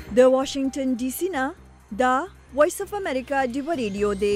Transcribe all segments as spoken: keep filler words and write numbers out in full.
د واشنگټن ډي سي نه دا وایس اف امریکا ډیو ریډیو دی.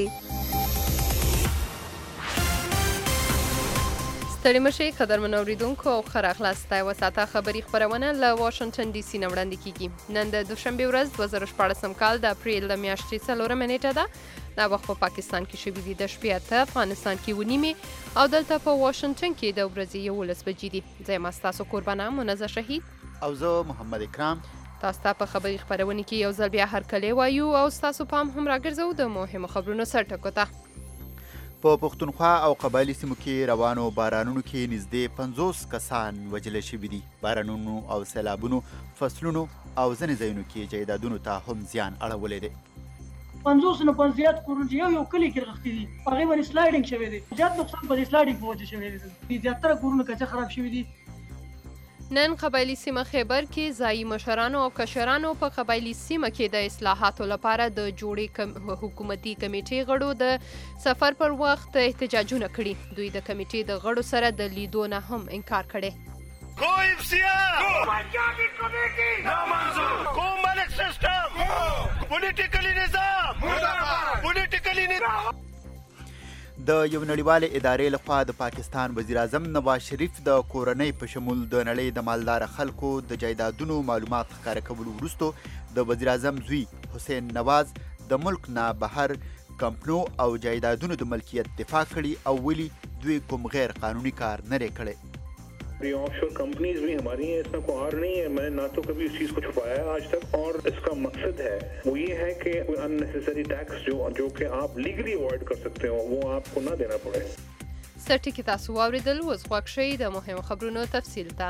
ستړي مشي قدرمن اوریدونکو او ښه راغلاست. یوه ساعته خبري خپرونه له واشنګټن ډي سي نه وړاندې کیږي. نن د دوشنبې ورځ دوه زره شپاړسم کال د اپریل د میاشتې څلورمه نیټه ده. دا وخت په پاکستان کې شوي دي د شپې اته، افغانستان کې اوه نیمې او دلته په واشنګټن کې د ورځې یولس بجې دي. زه یم ستاسو قربانه منزه شهید او زه محمد اکرام. تاسو ته په خبري خپرونې کې یو ځل بیا هرکلی وایو او ستاسو پام هم راګرځو د مهمو خبرونو سرټکو ته. په پښتونخوا او قبایلي سیمو کې روانو بارانونو کې نږدې پنځوس کسان وژل شوي دي. بارانونو او سیلابونو فصلونو او ځینې ځایونو کې جایدادونو ته هم زیان اړولی دی. پنځوس نه پنځه زیات کورونه چې یو یو کلي کې راغلي دي، هغې باندې سلایډینګ شوی دی. زیات نقصان په دې سلایډینګ په وجه شوی دی. زیاتره کورونه کچه خراب شوي دي. نن قبایلي سیمه خیبر کې ځایي مشرانو او کشرانو په قبایلي سیمه کې د اصلاحاتو لپاره د جوړې حکومتي کمیټې غړو د سفر پر وخت احتجاجونه کړي. دوی د کمیټې د غړو سره د لیدو نه هم انکار کړی. د یو نړیوالې ادارې لخوا د پاکستان وزیر اعظم نواز شریف د کورنۍ په شمول د نړۍ د مالداره خلکو د جایدادونو معلومات ښکاره کولو وروسته د وزیر اعظم زوی حسین نواز د ملک نه بهر کمپنو او جایدادونو د ملکیت دفاع کړي او ویلي دوی کوم غیر قانوني کار نه دی کړی. Offshore companies भी हमारी हैं, इसमें कोई हार नहीं है. मैंने ना तो कभी इस चीज़ को छुपाया है आज तक, और इसका मकसद है वो ये है कि अननेसेसरी टैक्स जो जो कि आप लीगली अवॉइड कर सकते हो वो आपको ना देना पड़े. سرټی کې تاسو واوریدل. اوس غوږ شئ د مهمو خبرونو تفصیل ته.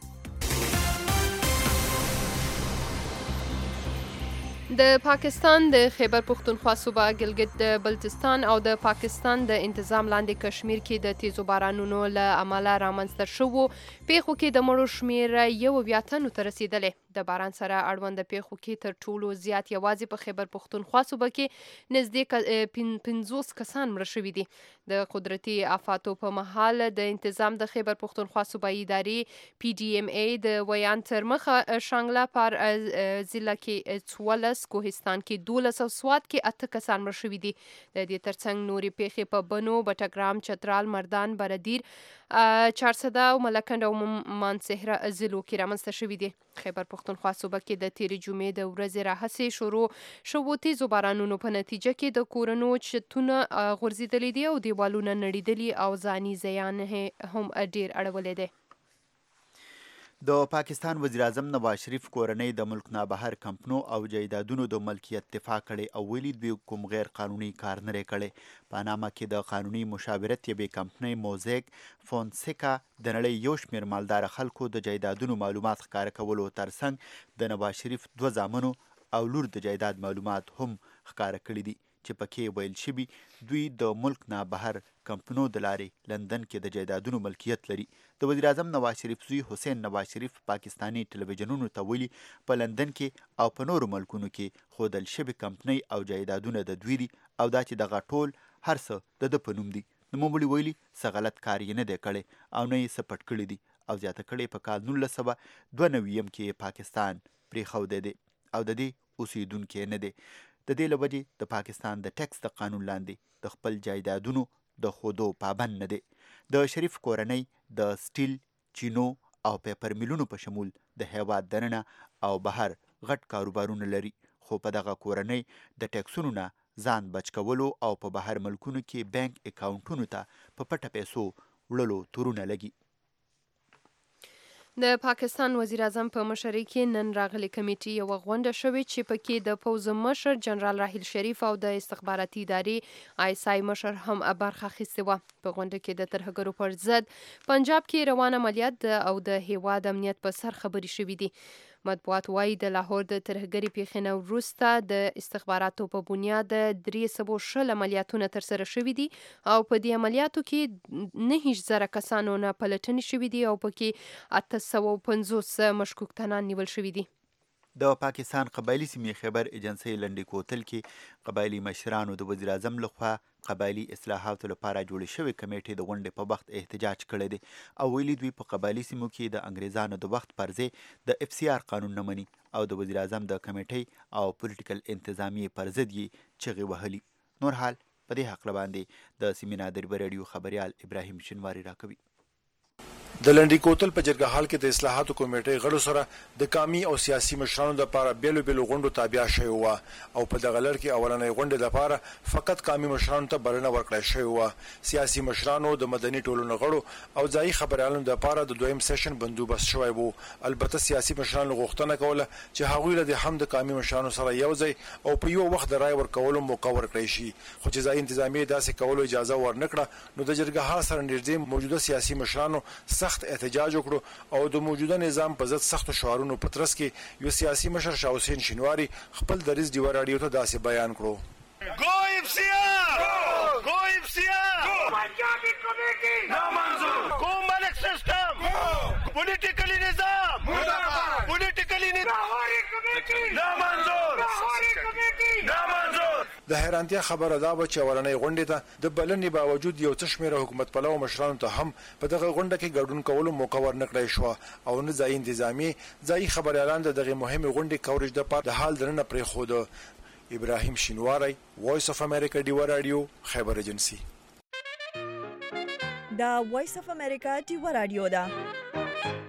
د پاکستان د خیبر پښتونخوا صوبه ګلګت د بلتستان او د پاکستان د انتظام لاندې کشمیر کې د تیزو بارانونو له امله رامنځته شوو پیښو کې د مړو شمېر یو اویا تنو ته رسېدلی. د باران سره اړوند پیښو کې تر ټولو زیات یوازې په خیبر پښتونخوا صوبه کې نږدې پنځوس کسان مړه شوي دي. د قدرتي آفاتو په مهال د انتظام د خیبر پښتونخوا صوبایي ادارې پی ډي ایم ای د ویان تر مخه شانګله پر ضلع کې څوارلس، کوهستان کې دولس او سوات کې اته کسان مړه شوي دي. د دې ترڅنګ نورې پیښې په بنو، بټګرام، چترال، مردان، بردیر، چارسده او ملکنډ او مانسهره ضلعو کې رامنځته شوي دي. خیبر پښتونخوا صوبه کې د تیرې جمعې د ورځې راهیسې شروع شوو تیزو بارانونو په نتیجه کې د کورونو چتونه غورځېدلي دي او دیوالونه نړېدلي او ځاني زیان هم ډېر اړولی دی. د پاکستان وزیر اعظم نواز شریف کورنۍ د ملک نه بهر کمپنو او جایدادونو د ملکیت دفاع کړي او ویلي دوی کوم غیر قانوني کار نه دی کړی. پاناما کې د قانوني مشاورت یوې کمپنۍ موزیک فونسیکا د نړۍ یو شمېر مالداره خلکو د جایدادونو معلومات ښکاره کولو ترڅنګ د نواز شریف دوه زامنو او لور د جایداد معلومات هم ښکاره کړي دي چې پکې ویل شوي دوی د ملک نه بهر کمپنو د لارې لندن کې د جایدادونو ملکیت لري. د وزیر اعظم نواز شریف زوی حسین نواز شریف پاکستاني ټلویزیونونو ته ویلي په لندن کې او په نورو ملکونو کې ښودل شوي کمپنۍ او جایدادونه د دوی دي او دا چې دغه ټول هر څه د ده په نوم دي. نوموړي ویلي څه غلط کار یې نه دی کړی او نه یې څه پټ کړي دي او زیاته کړې په کال نولس سوه دوه نویم کې پاکستان پرېښودی دی او د دې اوسېدونکی نه دی. د دې له وجې د پاکستان د ټیکس د قانون لاندې د خپل جایدادونو د ښودو پابند نه دی. د شریف کورنۍ د سټیل، چینو او پیپر میلونو په شمول د هیواد دننه او بهر غټ کاروبارونه لري، خو په دغه کورنۍ د ټیکسونو نه ځان بچ کولو او په بهر ملکونو کې بانک اکاونټونو ته په پټه پیسو وړلو تورونه لګي. د پاکستان وزیر اعظم په مشرۍ کې نن راغلې کمیټې یوه غونډه شوې چې پکې د پوځ مشر جنرال راحیل شریف او د استخباراتي ادارې آی اس آی مشر هم برخه اخیستې وه. په غونډه کې د ترهګرو پر ضد پنجاب کې روان عملیات او د هیواد امنیت په سر خبرې شوې دي. مطبوعات وایي د لاهور د ترهګرې پیښې نه وروسته د استخباراتو په بنیاد درې سوه شل عملیاتونه ترسره شوي دي او په دې عملیاتو کې نهه زره کسانو نه پلټنې شوي دي او پکې اته سوه پنځوس مشکوک تنان نیول شوي دي. د پاکستان قبایلی سیمې خیبر ایجنسۍ لنډۍ کوتل کې قبایلی مشرانو د وزیر اعظم لخوا قبایلی اصلاحاتو لپاره جوړې شوې کمیټې د غونډې په وخت احتجاج کړی دی او ویلي دوی په قبایلی سیمو کې د انګریزانو د وخت پر ځای د اف سی آر قانون نه مني او د وزیر اعظم د کمیټې او پولیټیکل انتظامیې پر ضد یې چغې وهلي. نور حال په دې هکله باندې د سیمینار د راډیو خبریال ابراهیم شینواری راکوي. د لنډۍ کوتل په جرګه حال کې د اصلاحاتو کمیټې غړو سره د قومي او سیاسي مشرانو لپاره بیلو بیلو غونډو تابع شوی و او په دغه لړ کې اولنۍ غونډې لپاره فقط قومي مشرانو ته بلنه ورکړل شوې وه. سیاسي مشرانو د مدني ټولنو غړو او ځایي خبریالانو لپاره د دویم سیشن بندوبست شوی و. البته سیاسي مشرانو غوښتنه کوله چې هغوی له هم د قومي مشرانو سره یو ځای او په یو وخت د رای ورکولو موقع ورکړی شي، خو چې ځایي انتظامیې داسې کولو اجازه ورنکړه نو د جرګه حال سره نږدې موجوده سیاسي مشرانو سخت احتجاج وکړو او د موجوده نظام په ضد سخت شعارونو په ترڅ کې یو سیاسي مشر شاه حسین شینواری خپل دریځ ډیوه راډیو ته داسې بیان کړو: گو اف سی آر گو اف سی آر پنجابی کمیٹی نامنظور گو ملک سسٹم پولیٹیکلی نظام مرداباد پولیٹیکلی نظام کمیٹی نامنظور کمیٹی نامنظور. د حیرانتیا خبره دا و چې اولنۍ غونډې ته د بلنې باوجود یو څه شمېره حکومت پلو مشرانو ته هم په دغه غونډه کې ګډون کولو موقع ورنکړی شوه او نه ځایي انتظامیې ځایي خبریالان د دغې مهمې غونډې کوریج دپاره د حال دننه پرېښوده. ابراهیم شینواری، وایس اف امریکا ډیوه راډیو، خیبر ایجنسي. دا وایس اف امریکا ډیوه راډیو ده.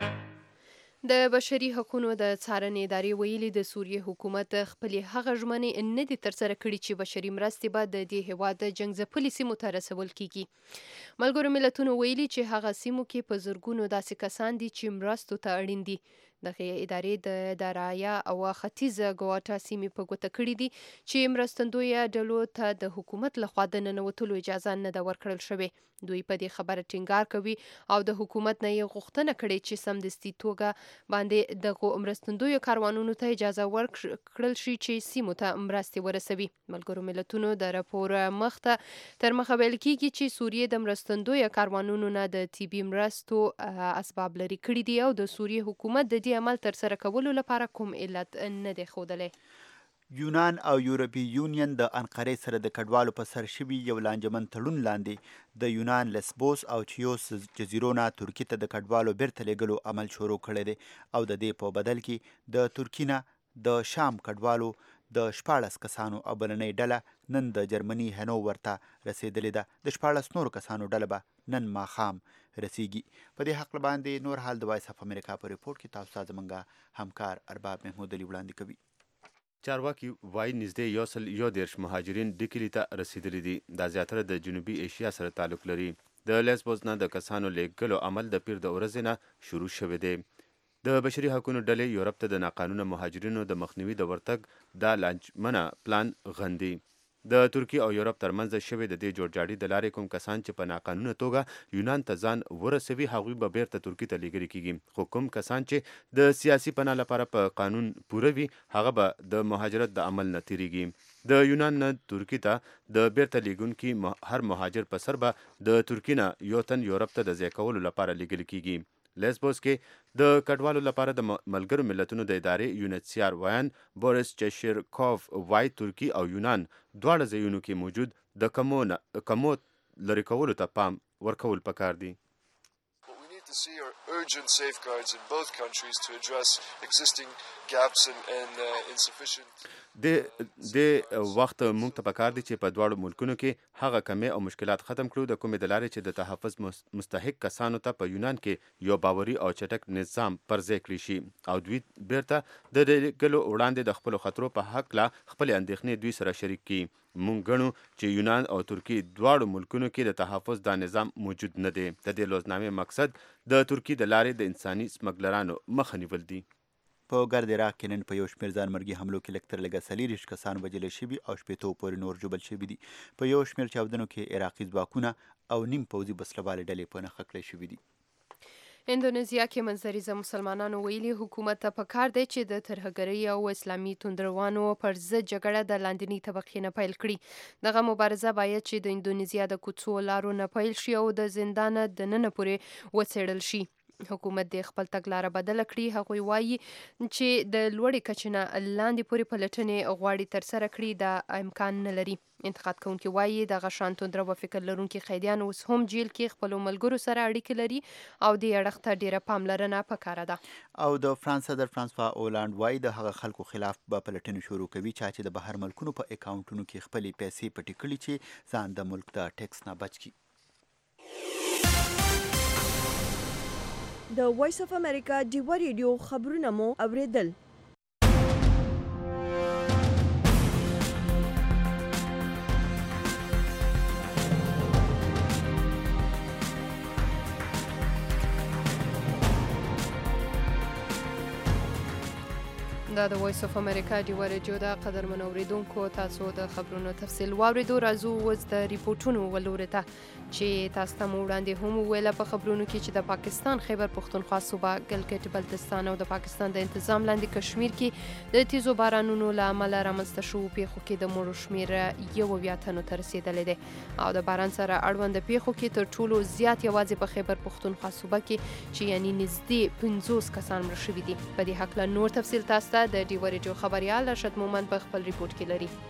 د بشري حقوقو د څارنې ادارې ویلي د سوریې حکومت خپلې هغه ژمنې نه دي ترسره کړي چې بشري مرستې به د دې هیواد د جنګ ځپلي سیمو ته رسول کیږي. ملګرو ملتونو ویلي چې هغه سیمو کې په زرګونو داسې کسان دي چې مرستو ته اړین دي. دغه ادارې د درایا او ختیځه ګواټا سیمې په ګوته کړي دي چې مرستندویه ډلو ته د حکومت لخوا د ننوتلو اجازه نه ده ورکړل شوې. دوی په دې خبره ټینګار کوي او د حکومت نه یې غوښتنه کړې چې سمدستي توګه باندې د مرستندویو کاروانونو ته اجازه ورکړل شي چې سیمو ته مرستې ورسوي. ملګرو ملتونو د راپور مخته تر مخه ویل کیږي چې سوریې د مرستندویو کاروانونو نه د طبي مرستو اسباب لري کړي دي او د سوریې حکومت د دې عمل تر سره کولو لپاره کوم علت نه دی ښودلی. یونان او یورپي یونین د انقرې سره د کډوالو په سر شوي یو لانجمن تړون لاندې د یونان لسبوس او چیوس جزیرو نه ترکي ته د کډوالو بیرته لیږلو عمل شروع کړی دی او د دې په بدل کې د ترکي نه د شام کډوالو د شپاړس کسانو او بلنۍ ډله نن د جرمني هنوور ته رسېدلې ده. د شپاړس نورو کسانو ډله به نن ماښام رسیږي. په دې حق باندې نور حال د وایس اف امریکا په ریپورت کې تاسو ته زموږ همکار ارباب محمود علي وړاندې کوي. چارواکي وایي نږدې یو سل یو دېرش مهاجرین ډې کلي ته رسېدلي دي. دا زیاتره د جنوبي ایشیا سره تعلق لري. د لیسبوس نه د کسانو لیږلو عمل د پیر د ورځې نه شروع شوی دی. د بشري حقوقو ډلې یورپ ته د ناقانونه مهاجرینو د مخنیوي د ورتګ دا لانجمنه پلان غندي. د ترکیه او یورپ ترمنځ شوی د دې جوړجاړي د لارې کوم کسان چې په ناقانونه توګه یونان ته ځان ورسوي هغوی به بیرته ترکیې ته لیږلي کیږي، خو کوم کسان چې د سیاسي پناه لپاره په قانون پوره وي هغه به د مهاجرت د عمل نه تیریږي. د یونان نه ترکیې ته د بیرته لیږونکي هر مهاجر په سر به د ترکیې نه یو تن یورپ ته د ځای کولو لپاره لیږل کیږي. لیسبوس کې د کډوالو لپاره د ملګرو ملتونو د ادارې یونیسیار ویان بوریس چشیرکوف وایي ترکیه او یونان دواړه ځایونو کې موجود د کمو لرې کولو ته پام ورکول پکار دي. to see are urgent safeguards in both countries to address existing gaps and, and uh, insufficient. د وخت موږ ته پکار دي چې په دواړو ملکونو کې هغه کمې او مشکلات ختم کړو د کومې د لارې چې د تحفظ مستحق کسانو ته په یونان کې یو باوري او چټک نظام پر ځای کړی شي او دوی بیرته د لیږلو وړاندې د خپلو خطرو په هکله خپلې اندېښنې دوی سره شریک کړي. مونږ ګڼو چې یونان او ترکیه دواړو ملکونو کې د تحفظ دا نظام موجود نه دی. د دې لوزنامې مقصد د ترکیه د لارې د انساني سمګلرانو مخه نیول دي. په ګرد عراق کې نن په یو شمېر ځانمرګي حملو کې لږ تر لږه څلېرویشت کسان وژل شوي او شپېتو پورې نور ژوبل شوي دي. په یو شمېر چاودنو کې عراقي ځواکونه او نیم پوځي بسلهوالې ډلې په نښه کړی شوي دي. اندونیزیا کې منځریزه مسلمانانو ویلي حکومت ته پکار دی چې د ترهګرۍ او اسلامي توندروانو پر ضد جګړه د لاندنۍ طبقې نه پیل کړي. دغه مبارزه باید چې د اندونیزیا د کوڅو لارو نه پیل شي او د زندان د ننه پورې وڅېړل شي. حکومت د خپل تګلاره بدله کړي. هغوی وایي چې د لوړې کچې نه لاندې پورې پلټنې غواړي ترسره کړي دا امکان نه لري. انتقاد کوونکي وایي دغه شان توندره و فکر لرونکي قیدیان اوس هم جیل کې خپلو ملګرو سره اړیکې لري او دې اړخ ته ډیره پاملرنه پکاره ده. او د فرانس صدر فرانسوا اولانډ وایي د هغه خلکو خلاف به پلټنې شروع کوي چې د بهر ملکونو په اکاونټونو کې خپلې پیسې پټې کړي چې ځان د ملک د ټیکس نه بچ کړي. د وایس اف امریکا ډیوا ریډیو خبرونه مو اوریدل. دا د وایس اف امریکا ډیوا ریډیو دا قدرمن اوریدونکو تاسو د خبرونو تفصیل واوریدو. راځو اوس د ریپورټونو ولوري ته چې تاسو ته مو وړاندې هم وویله په خبرونو کې چې د پاکستان خیبر پختونخوا صوبه ګلګت بلتستان او د پاکستان د انتظام لاندې کشمیر کې د تیزو بارانونو له امله رامنځته شوو پیښو کې د مړو شمېر یو اویا تنو ته رسېدلی دی او د باران سره اړوند پیښو کې تر ټولو زیات یوازې په خیبر پختونخوا صوبه کې چې یعنی نږدې پنځوس کسان مړه شوي دي. په دې هکله نور تفصیل تاسو ته د ډیوا ریډیو خبریال رشد مومن په خپل ریپورت کې لري.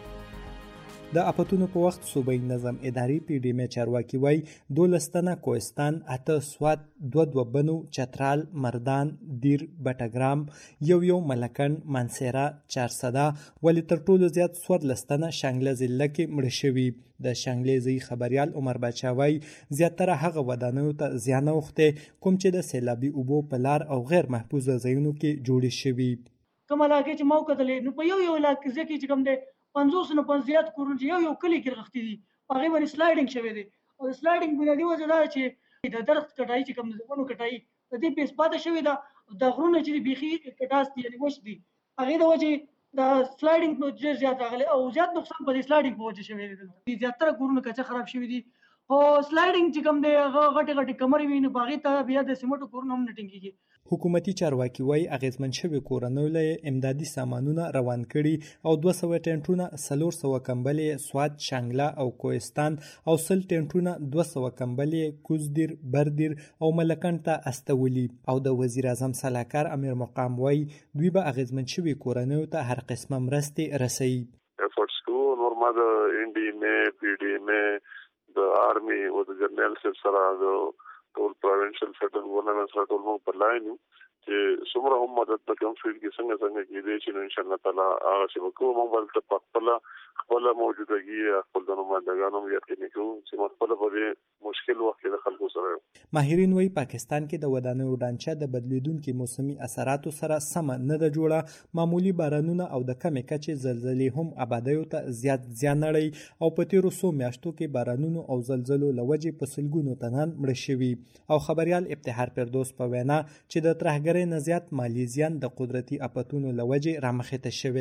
د اپتونو په وخت صوبایي نظم اداري پی ډی ام چارواکي وایي دولس تنه کوهستان، اته سوات، دوه دوه بنو، چترال، مردان، دیر، بټګرام، یو یو ملکن، منصیره، چارسده ولې تر ټولو زیات څوارلس تنه شانګله ضلع کې مړه شوي. د شانګلې ځایي خبریال عمر باچا وایي زیاتره هغه ودانیو ته زیان اوښتی کوم چې د سیلابي اوبو په لار او غیر محفوظه ځایونو کې جوړې شوي. کوم علاقې چې ما وکتلې نو په یو یو علاقې کې چې کوم دی پنځوس نه پنځه زیات کورونه چې یو یو کلي کې رغښتي دي هغې باندې سلایډنګ شوی دی او د سلایډنګ بنیادي وجه دا ده چې د درخت کټایي چې کوم د ونو کټایي د دې په اثباته شوې ده. د غرونه چې بیخي کټاس دي یعنې وچ دي هغې د وجې د سلایډنګ نو ډېر زیات راغلی او زیات نقصان په دې سلایډنګ په وجه شوی دی. دلته زیاتره کورونه کچه خراب شوي دي او سلایډنګ چې کوم دی هغه غټې غټې کمرې وي نو په هغې ته بیا د سیمټو کورونه هم نه ټینګېږي. حکومتي چارواکي وایي اغیزمن شوي کورنیو له امدادي سامانونه روان کړي او دوه سوه ټینټونه، څلور سوه کمبلې سوات، شانګله او کوهستان او سل ټینټونه، دوه سوه کمبلې کوزدیر، بردیر او ملکن ته استولي. او د وزیر اعظم سلاکار امیر مقام وایي دوی به اغیزمن شوي کورنیو ته هر قسمه مرستې رسوي. efforts کو نورما د ان ډي ام ای، پی ډي ام ای، د آرمي او د جرنل سره سره ټول پروینشل فیډرل ګورنمنټ سره ټول موږ په لاین یو چې څومره هم مدد په کوم فیلډ کې څنګه څنګه کېدای شي نو ان شاء الله تعالی هغه چې وکړو موږ بل ته خپل خپل موجودګي خپل د نمائندګانو یې یقیني کوو چې موږ خپل په دې مشکل وخت کې د خلکو سره. ماهرین وایي پاکستان کې د ودانیو ډانچه د بدلیدونکو موسمي اثراتو سره سم نه ده جوړه. معمولی بارانونه او د کمې کچې زلزلې هم آبادیو ته زیات زیان اړوي او په تیرو څو میاشتو کې بارانونو او زلزلو له وجې په سلګونو تنان مړه شوي. او خبریال ابتهار فردوس په وینا چې د ترهګرۍ نه زیات مالي زیان د قدرتي اپتونو له وجې رامخته شوی.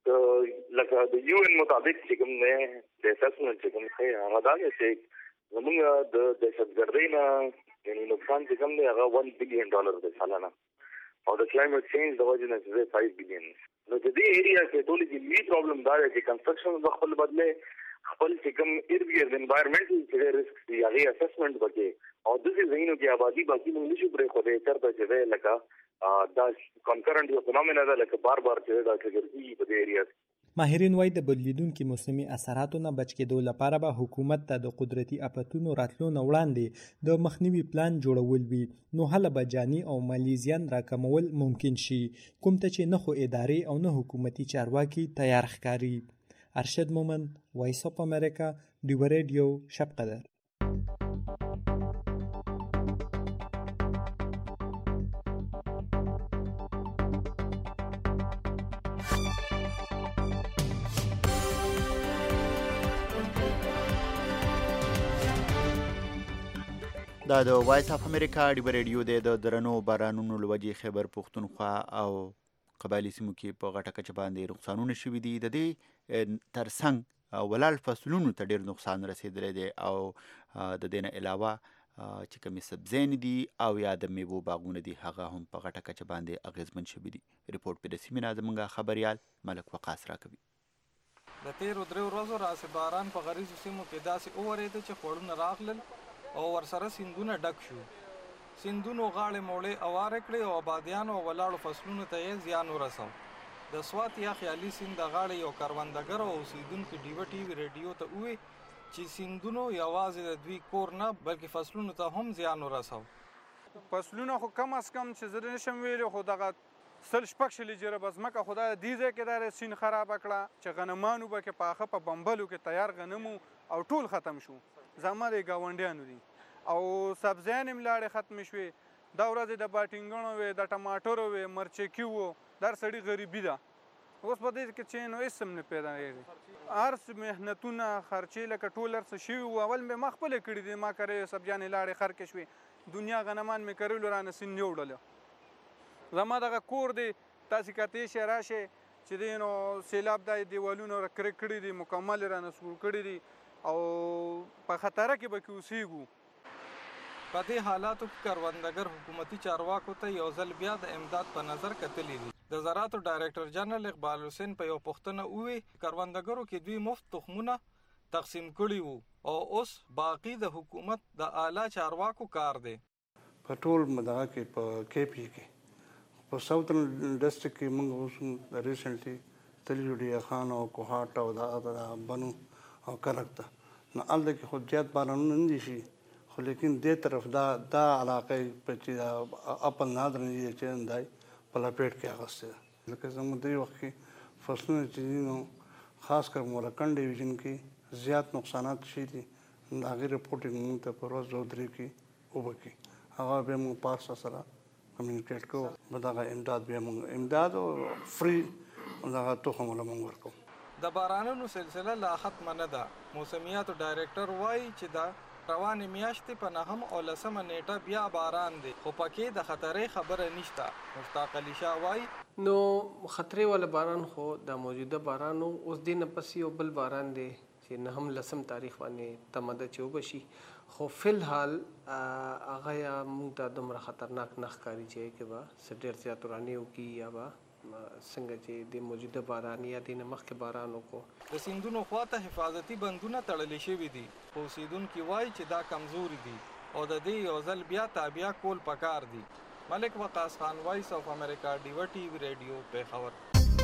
لکه د یو ان مطابق چې کوم نه د اسسمنټ چې کوم دی هغه دا چې زموږ د دهشتګردۍ نه یعنې نقصان چې کوم دی هغه ون بلین ډالر دی سالانه او د کلایمټ چینج د وجې نه چې فایو بلین. نو د دې ایریا کې ټولې کې لوی پرابلم دا دی چې کنسټرکشن د خپل بدله خپل چې کوم ارد ګرد انوایرمنټل چې رسک دی هغې اسسمنټ وکړي او داسې ځایونو کې آبادي باقي موږ نشو پرېښودی چېرته چې دی لکه دا کنکرنټ یو فنومنا ده لکه بار بار چې دا ټریګر کېږي په دې ایریا کې. ماهرین وایي د بدلیدونکو موسمي اثراتو نه بچ کېدو لپاره به حکومت ته د قدرتي اپتونو راتلو نه وړاندې د مخنیوي پلان جوړول وي نو هله به جاني او مالي زیان راکمول ممکن شي کوم ته چې نه خو ادارې او نه حکومتي چارواکي تیار ښکاري. ارشد مومن، وایس اف امریکا، ډیوا ریډیو، شب قدر. دا د وایس اف امریکا ډیوا ریډیو د درنو بارانونو لوجې خیبر پختونخوا او قبایلي سیمو کې په غټه کچه باندې نقصانونه شوي دي. د دې ترڅنګ ولاړ فصلونو ته ډېر نقصان رسېدلی دی او د دې نه علاوه چې کومې سبزیانې دي او یا د میوو باغونه دي هغه هم په غټه کچه باندې اغېزمن شوي دي. ریپورټ په د سیمې نه زموږ خبریال ملک وقاص راکوي. د تیرو درې ورځو راسې باران په غریزو سیمو کې داسې وورېده چې خوړونه راغلل او ورسره سیندونه ډک شو. سیندونو غاړې موړې اواره کړې او آبادیانو او ولاړو فصلونو ته یې زیان ورساو. د سوات یا خیالي سیند د غاړې یو کروندګر او اوسیدونکي ډیوه ټي وي ریډیو ته وویل چې سیندونو یوازې د دوی کور نه بلکې فصلونو ته هم زیان ورساو. فصلونه خو کم از کم چې زه نشم ویلی خو دغه سل شپږ شلې جربه ځمکه خو دا دې ځای کې دا سیند خرابه کړه چې غنمانو به کې پاخه په بمبلو کې تیار غنمو او ټول ختم شو. زما د ګاونډیانو دي او سبزیان هم لاړې ختم شوې. دا ورځې د باټینګڼو وې د ټماټرو وې مرچکي وو در سړي غریبي ده. اوس په دې کې چې نو هېڅ هم نه پیدا کېږي. هر څه محنتونه خرچې لکه ټول هر څه شوي وو. اول مې ما خپله کړي دي ما کرې سبزیانې لاړې خرکې شوې. دنیا غنمان مې کرلو رانه سیند نه وړله. زما دغه کور دی تاسې کتې شئ راشئ چې دی نو سیلاب دا دیوالونه کرک کړي دي مکمل یې رانه سور کړي دي او په خطره کې به کې اوسېږو. په دې حالاتو کې کروندګر حکومتي چارواکو ته یو ځل بیا د امداد په نظر کتلی دي. د زراعتو ډایرکټر جنرال اقبال حسین په یو پوښتنه وویل کروندګرو کې دوی مفت تخمونه تقسیم کړي وو او اوس باقي د حکومت د اعلی چارواکو کار دی. په ټول مدغه کې په کې پی کې په ساوترن ډسټرکټ کې موږ اوس ریسنټلی تللي ډیا خان او کوهاټ او دا بنو او کرک ته نو هلته کې خو زیات بارانونه نه دي شي خو لیکن دې طرف دا دا علاقې په چې اپل نادر نه دي چې دی په لپیټ کې اخیستې ده. لکه زموږ دې وخت کې فصلونه چې دي نو خاص کر مورکن ډیویژن کې زیات نقصانات شي دي. د هغې رپورټینګ موږ ته په ورځ دوه درې کې وبکړي هغه بیا موږ پارسا سره کمیونیکیټ کوو به دغه امداد بیا موږ امداد او فری دغه تخم له موږ ورکوو. د بارانونو سلسله لا ختمه نه ده. موسمیاتو ډایرکټر وایي چې دا روانې میاشتې په نهم او لسمه نیټه بیا باران دی خو پکې د خطرې خبره نشته. مشتاق علي شاه وایي نو خطرې والا باران خو د موجوده بارانو اوس دې نه پس یو بل باران دی چې نهم لسم تاریخ باندې تمه ده چې وبشي خو فلحال هغه یا موږ ته دومره خطرناک نه ښکاري چې کې به څه ډېر زیات ورانې وکړي یا به څنګه چې د موجوده باران یا د نه مخکې باران وکړو. د سیندونو خواته حفاظتي بندونه تړلې شوي دي خو اوسیدونکي وایي چې دا کمزوري دي او د دې یو ځل بیا تابیا کول پکار دي. ملک وقاص خان وایس آف امریکا ډیوه ټي وي ریډیو پېښور.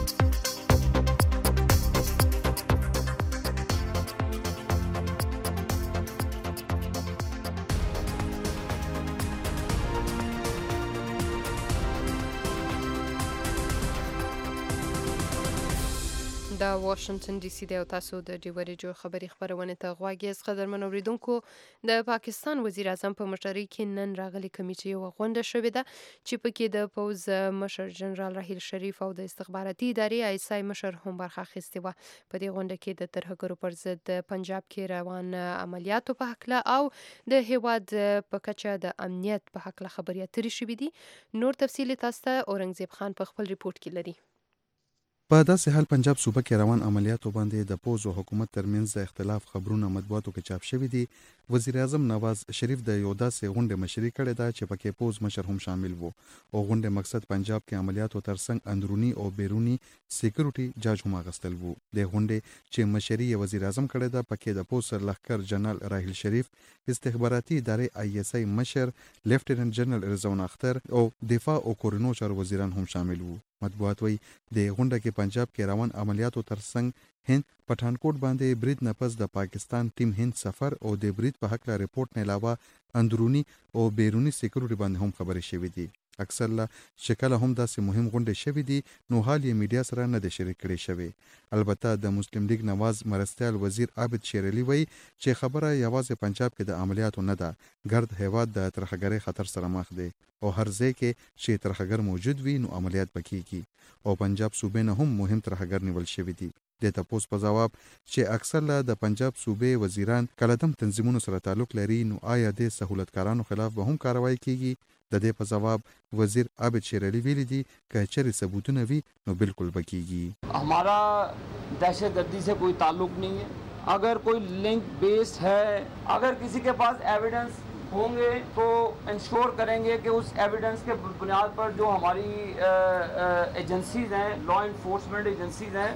د واشنگټن ډي سي د او تاسو د ډیوه ریډیو خبري خبرونه ته غواګیز قدرمن اوریدونکو د پاکستان وزیر اعظم په مشرۍ کې نن راغلي کمیټې یو غونډه شوې ده چې پکې د پوز مشر جنرال راحیل شریف او د استخباراتي ادارې آی اس آی مشر هم برخه اخیستې وه. په دې غونډه کې د ترهګرو پر ضد پنجاب کې روان عملیاتو په هکله او د هیواد په کچه د امنیت په هکله خبرې اترې شوې دي. نور تفصیل تاسو ته اورنګزیب خان په خپل ریپورت کې لري. په داسې حال پنجاب صوبه کې روان عملیاتو باندې د پوز او حکومت ترمنځ د اختلاف خبرونه مطبوعاتو کې چاپ شوي دي. وزیر اعظم نواز شریف د یو داسې غونډې مشري کړې ده چې پکې پوز مشر هم شامل وو او غونډې مقصد پنجاب کې عملیاتو ترڅنګ اندرونی او بیرونی سکیورټي جاج هم اخیستل وو. د غونډې چې مشري وزیر اعظم کړې ده پکې د پوز سرلښکر جنرال راحیل شریف، استخباراتي ادارې آی اس آی مشر لیفټیننټ جنرال رضوان اختر او دفاع او کورونو چارو وزیران هم شامل وو. مطبوعات وایي د غونډه کې پنجاب کې روان عملیاتو ترڅنګ هند پټانکوټ باندې برید نه پس د پاکستان ټیم هند سفر او د برید په هکله ریپورت نه علاوه اندرونی او بیرونی سکیورټي باندې هم خبرې شوې دي. اکثر له شکل هم داسې مهم غونډې شوې دي نو حال یې میډیا سره نه د شریک کړي شوی. البته د مسلم لیگ نواز مرستیال وزیر عابد شیر علي وایي چې خبره یوازې پنجاب کې د عملیاتو نه ده، ګرد هیواد د ترهګرۍ خطر سره مخ دی او هر ځای کې چې ترهګر موجود وي نو عملیات پکېږي او پنجاب صوبې نه هم مهم ترهګر نیول شوي دي. د تپوس په جواب چې اکثر له د پنجاب صوبې وزیران کلدم تنظیمونو سره تعلق لري نو آیا د سہولتکارانو خلاف به هم کاروایی کیږي؟ د دې په جواب وزیر عابد شیر علي ویلي دي که چېرې ثبوتونه وي نو بالکل به کیږي. हमारा दहशत गर्दी से कोई ताल्लुक नहीं है. अगर कोई लिंक बेस्ड है, अगर किसी के पास एविडेंस होंगे तो इंश्योर करेंगे कि उस एविडेंस के बुनियाद पर जो हमारी एजेंसीज हैं, लॉ इन्फोर्समेंट एजेंसीज हैं,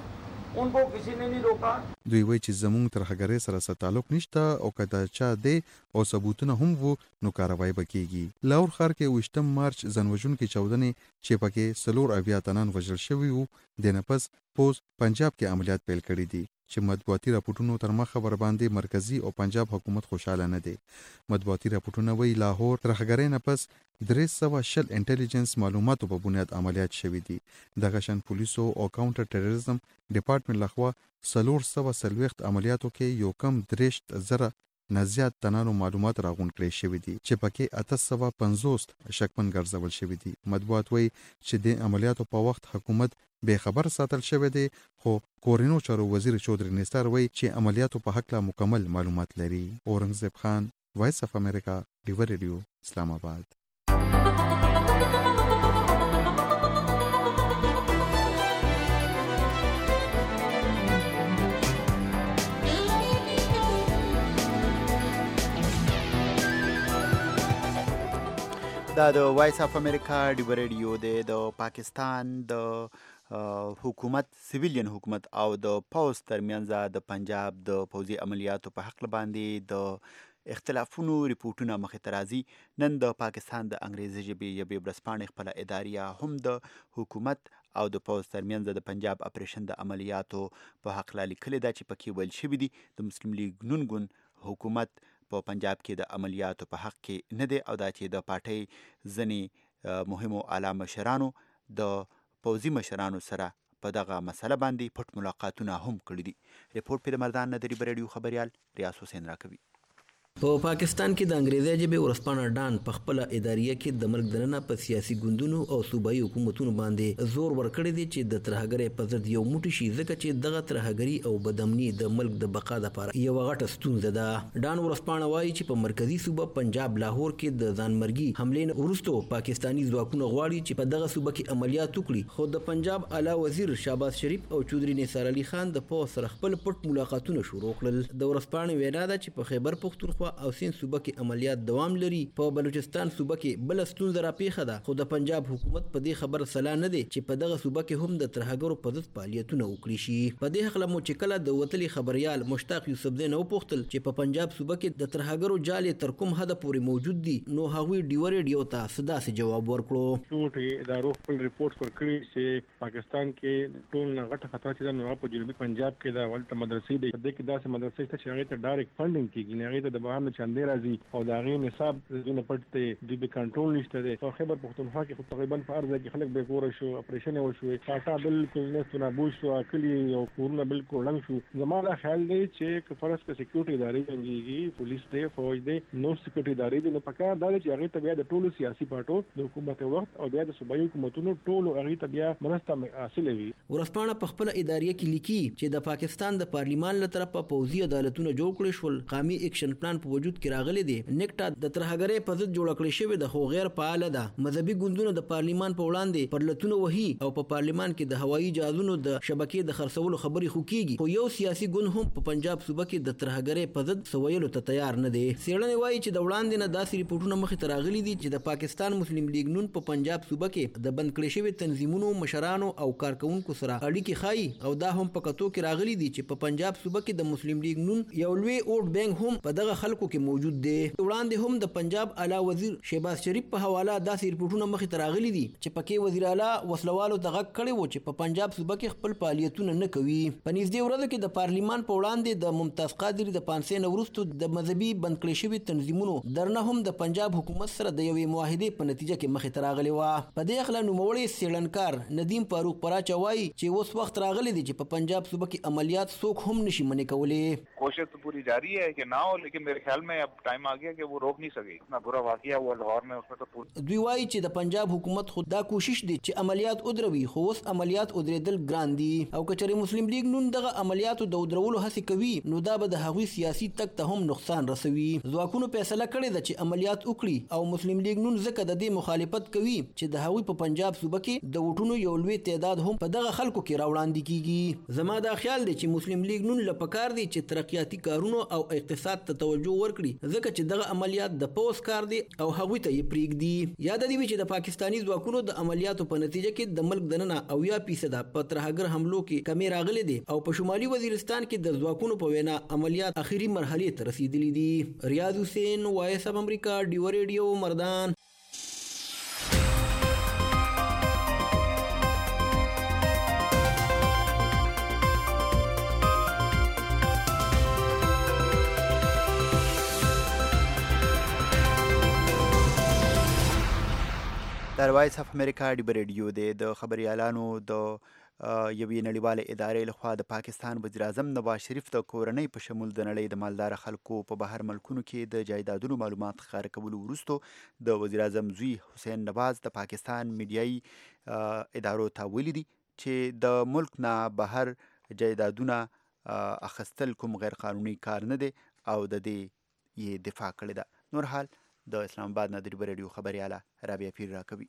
उनको किसी ने नहीं रोका. دوی وایي چې زموږ ترهګرۍ سره څه تعلق نشته او که دا چا دی او ثبوتونه هم وو نو کاروایی به کیږي. لاهور ښار کې اوویشتم مارچ ځانوژونکې چاودنې چې پکې څلور اویا تنان وژل شوي وو د نه پس پوز پنجاب کې عملیات پیل کړي دي چې مطبوعاتي راپورټونو تر مخه ور باندې مرکزی او پنجاب حکومت خوشاله نه دی. مطبوعاتي راپورټونه وایي لاهور ترهګرۍ نه پس درې سوه شل انټيليجنس معلوماتو په بنیاد عملیات شوي دي. دغه شان پولیسو او کاونټر ټیرریزم ډپارټمنټ لخوا څلور سوه څلوېښت عملیاتو کې یو کم درېشت زره نه زیات تنانو معلومات راغونډ کړي شوي دي چې پکې اته سوه پنځوس شکمن ګرځول شوي دي. مطبوعات وایي چې د عملیاتو په وخت حکومت بې خبر ساتل شوی دی خو کورینو چارو وزیر چودري نثار وایي چې عملیاتو په هکله مکمل معلومات لري. اورنګزیب خان، وایس اف امریکا، ډیور ریډیو، اسلام آباد. دا د وایس اف امریکا ډیور ریډیو دی. د پاکستان د حکومت سیویلین حکومت او د پوز ترمنځ د پنجاب د پوځي عملیاتو په حق باندې د اختلافونو ریپورتونه مخې ته راځي. نن د پاکستان د انګریزي ژبې یوې ورځپاڼې خپله اداریه هم د حکومت او د پوز ترمنځ د پنجاب اپریشن د عملیاتو په حقله لیکلې ده چې پکې ویل شوي دي د مسلم لیگ نون ګوند حکومت په پنجاب کې د عملیاتو په حق کې نه دی او دا چې د پارټۍ ځینې مهمو اعلی مشرانو د پوځي مشرانو سره په دغه مسله باندې پټ ملاقاتونه هم کړي دي. ریپورټ په مردان ندری ریډیو خبريال ریاض حسین راکوي. په پاکستان کې د انګریزي ژبې ورځپاڼه ډان په خپل اداریه کې د ملک دننه په سیاسي ګوندونو او صوبایي حکومتونو باندې زور ورکړی دی چې د ترهګرۍ په ضد یو موټی شي ځکه چې دغه ترهګري او بدامني د ملک د بقا لپاره یو غټه ستونزه ده. ډان ورځپاڼه وایي چې په مرکزی صوبه پنجاب لاهور کې د ځانمرګي حملې نه وروسته پاکستاني ځواکونه غواړي چې په دغه صوبه کې عملیات وکړي خو د پنجاب اعلی وزیر شهباز شریف او چودري نثار علي خان د پوز سره خپل پټ ملاقاتونه شروع کړل. د ورځپاڼې وینا ده چې په خیبر پختونخوا او سین صوبه کې عملیات دوام لري. په بلوچستان صوبه کې بل ستونزه را پیښه ده خو د پنجاب حکومت په دې خبر سلا نه دی چې په دغه صوبه کې هم د ترهګرو په ضد فعالیتونه وکړي شي. په دې حق له مو چې کله د وتلي خبريال مشتاق یوسفزی نو پوښتل چې په پنجاب صوبه کې د ترهګرو جالې تر کوم حد پورې موجود دي نو هغوی ډیور ریډیو ته صدا سي جواب ورکړو. ټول ادارو خپل ریپورت ورکړي چې پاکستان کې ټول غټه خطر چې د په جنوبي پنجاب کې د ولته مدرسې دی. په دې کې داسې مدرسې چې هغه ته ډایرکټ فندینګ کیږي نه هغه ته د بهر نه چندې راځي او دا غي نصاب زونه پټ دی د کنټرول نشته دی. او خیبر پختونخوا کې خو تقریبا په ارزه کې خلک به ګور شو اپریشن وشو کاټا بالکل نه تنابو شو اکلی او کورونه بالکل لنګ شو. زموږ خیال دی چې فرض کې سکیورټي ادارې څنګه پولیس دی فوج دی نو سکیورټي ادارې دی نو پکا دا چې هغه ته بیا د ټولو سیاسي پارټو د حکومت وخت او بیا د صوبایي حکومتونو ټولو هغه ته بیا مرسته حاصله وي. ورځپاڼه په خپل اداریه کې لیکي چې د پاکستان د پارلیمان له طرفه پوځي عدالتونه جوړ کړي شول. قومي اکشن پلان په وجود کې راغلي دي. نیکټا د ترهګرۍ په ضد جوړ کړی شوی د خو غیر فعال ده. مذهبي ګوندونه د پارلیمان په وړاندې پرلتونه وهي او په پارلیمان کې د هوایي جهازونو د شبکې د خرڅولو خبرې خو کیږي خو یو سیاسي ګوند هم په پنجاب صوبه کې د ترهګرۍ په ضد سویلو ته تیار نه دی. څېړنې وایي چې د وړاندې نه داسې ریپورټونه مخې ته راغلي دي چې د پاکستان مسلم لیگ نون په پنجاب صوبه کې د بند کړی شوي تنظیمونو مشرانو او کارکونکو سره اړیکې ښایي او دا هم په کتو کې راغلي دي چې په پنجاب صوبه کې د مسلم لیگ نون یو لوی اوټ بینک هم په دغه خلکو کې موجود دی. وړاندې هم د پنجاب اعلی وزیر شهباز شریف په حواله داسې ریپورټونه مخې ته راغلي دي چې پکې وزیر اعلی وسلوالو ته غږ کړی و چې په پنجاب صوبه کې خپل فعالیتونه نه کوي. په نږدې ورځو کې د پارلیمان په وړاندې د ممتاز قادری د پانسۍ نه وروسته د مذهبي بند کړی شوي تنظیمونو درنه هم د پنجاب حکومت سره د یوې معاهدې په نتیجه کې مخې ته راغلې وه. په دې هکله نوموړی څېړنکار ندیم فاروق پراچه وایي چې اوس وخت راغلی دی چې په پنجاب صوبه کې عملیات څوک هم نشي منې کولی. کوشش تو پوری جاری ہے کہ نہ ہو لیکن میرے خیال میں اب ٹائم آ گیا کہ وہ روک نہیں سکے. اتنا برا واقعہ ہوا لاہور میں اس میں تو دوی وایي چې د پنجاب حکومت خود دا کوشش دی چې عملیات ودروي خو اوس عملیات ودرېدل ګران دي او که چېرې مسلم لیگ نون دغه عملیاتو د ودرولو هڅې کوي نو دا به د هغوی سیاسي تګ ته هم نقصان رسوي. ځواکونو فیصله کړې ده چې عملیات وکړي او مسلم لیگ نون ځکه د دې مخالفت کوي چې د هغوی په پنجاب صوبه کې د ووټونو یو لوی تعداد هم په دغه خلکو کې راوړاندې کیږي. زما دا خیال دی چې مسلم لیگ نون له پکار دی چې ترقیاتي کارونو او اقتصاد ته توجه توجه ورکړي ځکه چې دغه عملیات د پوس کار دی او هغوی ته یې پرېږدي. یاد دی چې د پاکستاني ځواکونو د عملیاتو په نتیجه کې د ملک دننه اویا فیصده په ترهګر حملو کې کمی راغلي دي او په شمالي وزیرستان کې د ځواکونو په وینا عملیات اخیری مرحلې ته رسیدلي دي. ریاض حسین، وایس اف امریکا، ډیو ریډیو، مردان. د وایس اف امریکا ډیو ریډیو دی. د خبريالانو د یوې نړیوالې ادارې لخوا د پاکستان وزیر اعظم نواز شریف د کورنۍ په شمول د نړۍ د مالدار خلکو په بهر ملکونو کې د جایدادونو معلومات ښکاره کولو وروسته د وزیر اعظم زوی حسین نواز د پاکستان میډیایي ادارو ته ویلي دي چې د ملک نه بهر جایدادونه اخیستل کوم غیر قانوني کار نه دی او د دې یې دفاع کړې ده. نور حال د اسلام آباد نه د ډیو ریډیو خبرياله رابعه پیر راکوي.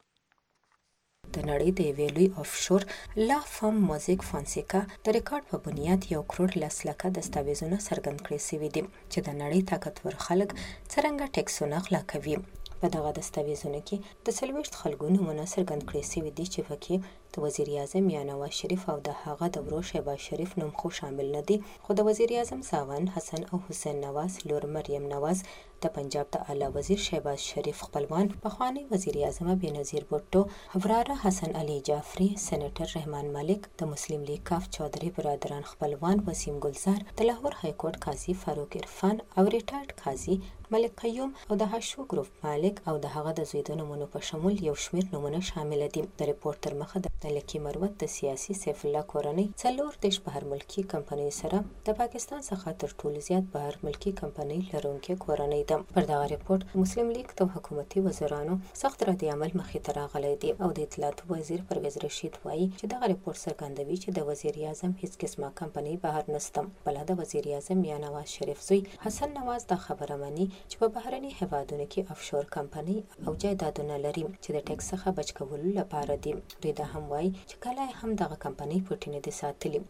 د نړۍ د یوې لوی افشور لا فام موزیک فانسیکا د ریکارډ په بنیاد یو کروڑ لس لکه دستاویزونه څرګند کړي شوي دي چې د نړۍ طاقتور خلک څرنګه ټیکسونه غلا کوي. په دغه دستاویزونو کې د څلوېښت خلکو نومونه څرګند کړي شوي دي چې پکې د وزیر اعظم یا نواز شریف او د هغه د ورور شهباز شریف نوم خو شامل نه دي، خو د وزیر اعظم زاون حسن او حسین نواز، لور مریم نواز، د پنجاب د اعلی وزیر شهباز شریف خپلوان، پخوانی وزیر اعظم بېنظیر بوټو، وراره حسن علي جعفری، سېنیټر رحمان مالک، د مسلم لیگ کاف چودھری برادران خپلوان وسیم ګلزار، د لاهور های کورټ قاضي فاروق عرفان او ریټایرډ قاضي ملک قیوم او د هاشو ګروپ مالک او د هغه د زوی د نومونو په شمول یو شمېر نومونه شامل دي. د ریپورټ تر مخه د لکي مروت د سیاسي سیف الله کورنۍ څلور دیش بهر ملکي کمپنۍ سره د پاکستان څخه تر ټولو زیات بهر ملکي کمپنۍ لرونکې کورنۍ ده. پر دغه ریپورټ مسلم لیگ او حکومتي وزیرانو سخت ردي عمل مخې ته راغلی دی او د اطلاعاتو وزیر پرویز رشید وایي چې دغه ریپورټ څرګندوي چې د وزیر اعظم هیڅ قسمه کمپنۍ بهر نشته. بل د وزیر اعظم یا نواز شریف زوی حسن نواز د خبره مني چې په بهرني هیوادونو کې افشور کمپنۍ او جایدادونه لري چې د ټیکس څخه بچ کولو لپاره دي. دوی دا هم وایي چې کله هم دغه کمپنۍ پټینې دي ساتلي.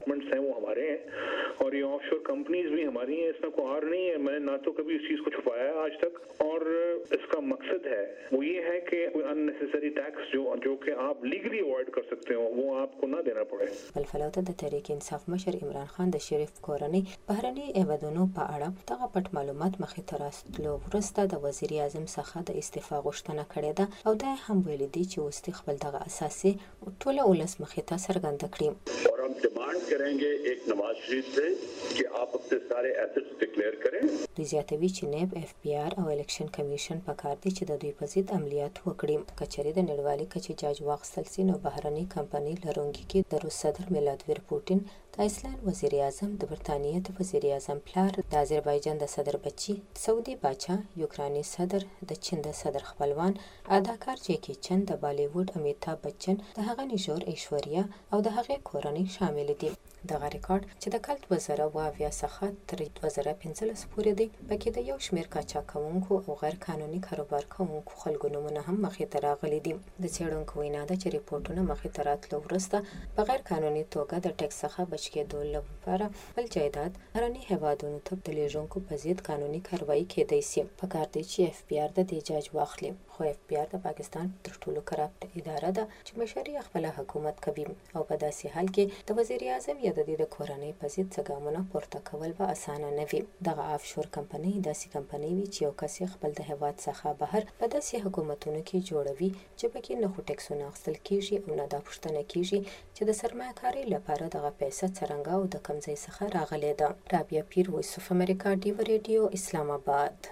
और ये ऑफशोर कंपनीज भी हमारी हैं, इसमें कोई हार नहीं है. मैंने ना तो कभी इस चीज को छुपाया है आज तक, और इसका मकसद है वो ये है कि कोई अननेसेसरी टैक्स जो जो कि आप लीगली अवॉइड कर सकते हो वो आपको ना देना पड़े. بلفلوته د تحریک انصاف مشر عمران خان د شریف کورنۍ بهرني هیوادونو په اړه دغه پټ معلومات مخې ته راستلو وروسته د وزیر اعظم څخه د استعفا غوښتنه کړې ده او دا هم ویل دي چې اوس خپل دغه اساسي ټول ولس مخې ته څرګند کړي. और हम डिमांड करेंगे एक नवाज शरीफ से कि आप अपने सारे एसेट्स डिक्लेयर करें. دوی زیاتوي چې نیب، اف بی آر او الیکشن کمیشن په کار دي چې د دوی په ضد عملیات وکړي. کچېرې د نړیوالې کچې جاج واخیستل سي نو بهرني کمپنۍ لرونکي کې د روس صدر ولادیمیر پوتین، د ایسلند وزیر اعظم، د برتانیې د وزیر اعظم پلار، د آذربایجان د صدر بچي، سعودي باچا، یوکراني صدر، د چین د صدر خپلوان، اداکار جیکی چن، د بالیووډ امیتاب بچن، د هغه نژور ایشوریا او د هغې کورنۍ شامل دي. دغه ریکارډ چې د کال دوه زره اویا څخه تر دوه زره پنځلس پورې دی پکې د یو شمېر قاچاق کوونکو او غیر قانوني کاروبار کوونکو خلکو نومونه هم مخې ته راغلي دي. د څېړونکو وینا ده چې ریپورټونه مخې ته راتلو وروسته په غیر قانوني توګه د ټیکس څخه بچ کېدو لپاره خپل جایداد بهرني هیوادونو ته د لیږونکو په ضد قانوني کاروایي کېدی سي. پکار دی چې اف بی آر د دې جاج واخلي، خو اف بی آر د پاکستان تر ټولو کراپټ اداره ده چې مشري خپله حکومت کوي او په داسې حال کې د وزیر اعظم یا د دې د کورنۍ په ضد څه ګامونه پورته کول به اسانه نه وي. دغه افشور کمپنۍ داسې کمپنۍ وي چې یو کس خپل د هیواد څخه بهر په داسې حکومتونو کې جوړوي چې پکې نه خو ټیکسونه اخیستل کیږي او نه دا پوښتنه کیږي چې د سرمایه‌کارۍ لپاره دغه پیسې څرنګه او د کوم ځای څخه راغلې ده. رابعه پیر، وایس اف امریکا، ډیو ریډیو، اسلام آباد.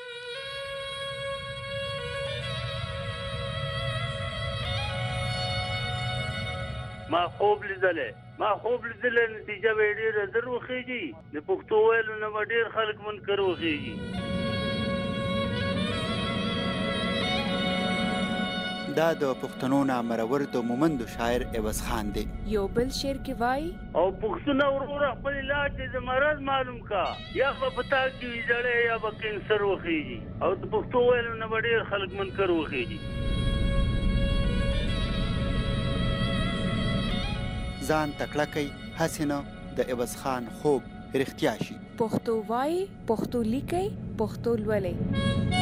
ما خوب لیدلې ما خوب لیدلې نتیجه به ډېره زر وخېږي. د پښتو ویلو نه به ډېر خلک منکر وخېږي. دا د پښتنو نامرور د مومندو شاعر عوض خان دی. یو بل شعر کې وایي او پښتون وروره خپل علاج د مرض معلوم کا، یا به پتا کې ویجړې یا به کینسر وخېږي. او د پښتو ویلو نه به ډېر خلک منکر وخېږي. ځان تکړه کوي هسې نه د عوض خان خوب رښتیا شي. پښتو وایي، پښتو لیکي، پښتو لولئ.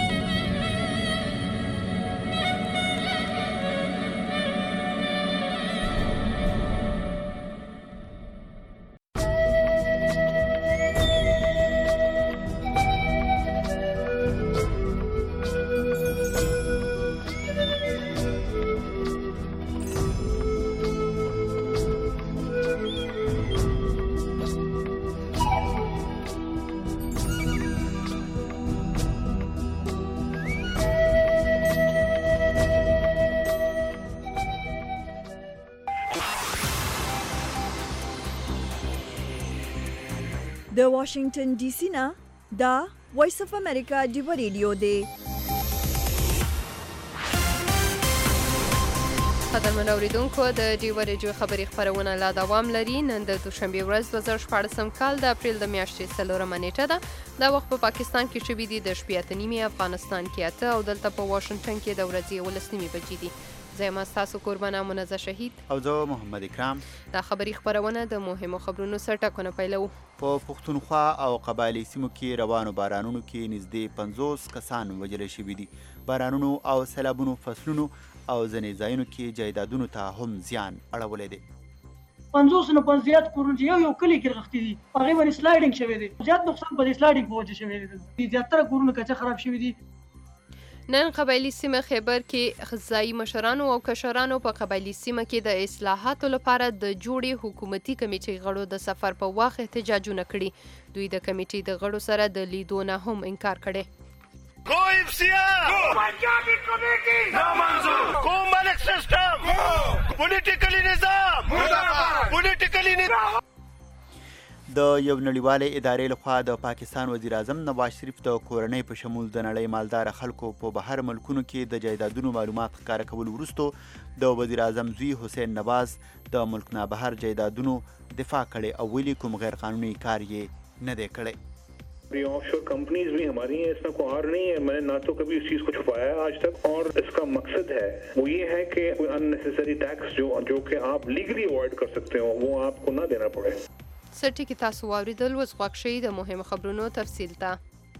د واشنگټن ډي سي نه دا وایس اف امریکا ډیو ریډیو دی. قدرمن اوریدونکو د ډیو ریډیو خبري خبرونه لا دوام لري. نن د دوشنبه ورځ دوه زره شپاړسم کال د اپریل د میاشتې څلورمه نیټه ده. دا وخت په پاکستان کې شوي دي د شپې اته نیمې، افغانستان کې اته او دلته په واشنگټن کې د ورځې یولس نیمې بجې دي. زه یم ستاسو قربانه منزه شهید او زه محمد اکرام. دا خبري خبرونه د مهمو خبرونو سره ټاکنه پیلو. په پښتونخوا او قبایلی سیمو کې روانو بارانونو کې نږدې پنځوس کسان وژل شوي دي. بارانونو او سیلابونو فصلونو او ځینې ځایونو کې جایدادونو ته هم زیان اړولی دی. پنځوس نه پنځه زیات کورونه یو یو کلی کې رغښتي دي، هغې باندې سلایډینګ شوی دی. زیات نقصان په دې سلایډینګ په وجه شوی دی. زیاتره کورونه کچه خراب شوي دي. نن قبایلی سیمه خیبر کې ځایي مشرانو او کشرانو په قبایلی سیمه کې د اصلاحاتو لپاره د جوړې حکومتي کمیټې غړو د سفر په وخت احتجاجونه کړي. دوی د کمیټې د غړو سره د لیدو نه هم انکار کړي. کو افسیا کو پنجابی کمیټي نامنظور کو ملک سیستم پولیټیکلی نظام مردافع پولیټیکلی نظام. د یو نړیوالې ادارې لخوا د پاکستان وزیر اعظم نواز شریف د کورنۍ په شمول د نړۍ مالدار خلکو په بهر ملکونو کې د جایدادونو معلومات ښکاره کولو وروسته د وزیر اعظم زوی حسین نواز د ملک نه بهر جایدادونو دفاع کړې او ویلي کوم غیر قانوني کار یې نه دی کړی. ये ऑफशोर कंपनीज भी हमारी हैं, इसमें कोई हार नहीं है. मैंने ना तो कभी उस चीज़ को छुपाया है आज तक, और इसका मकसद है वो ये है कि कोई अननेसेसरी टैक्स जो जो कि आप लीगली अवॉइड कर सकते हो वो आपको ना देना पड़े. سرټی کې تاسو واوریدل وس غوښ شي د مهمو خبرونو تفصیل ته.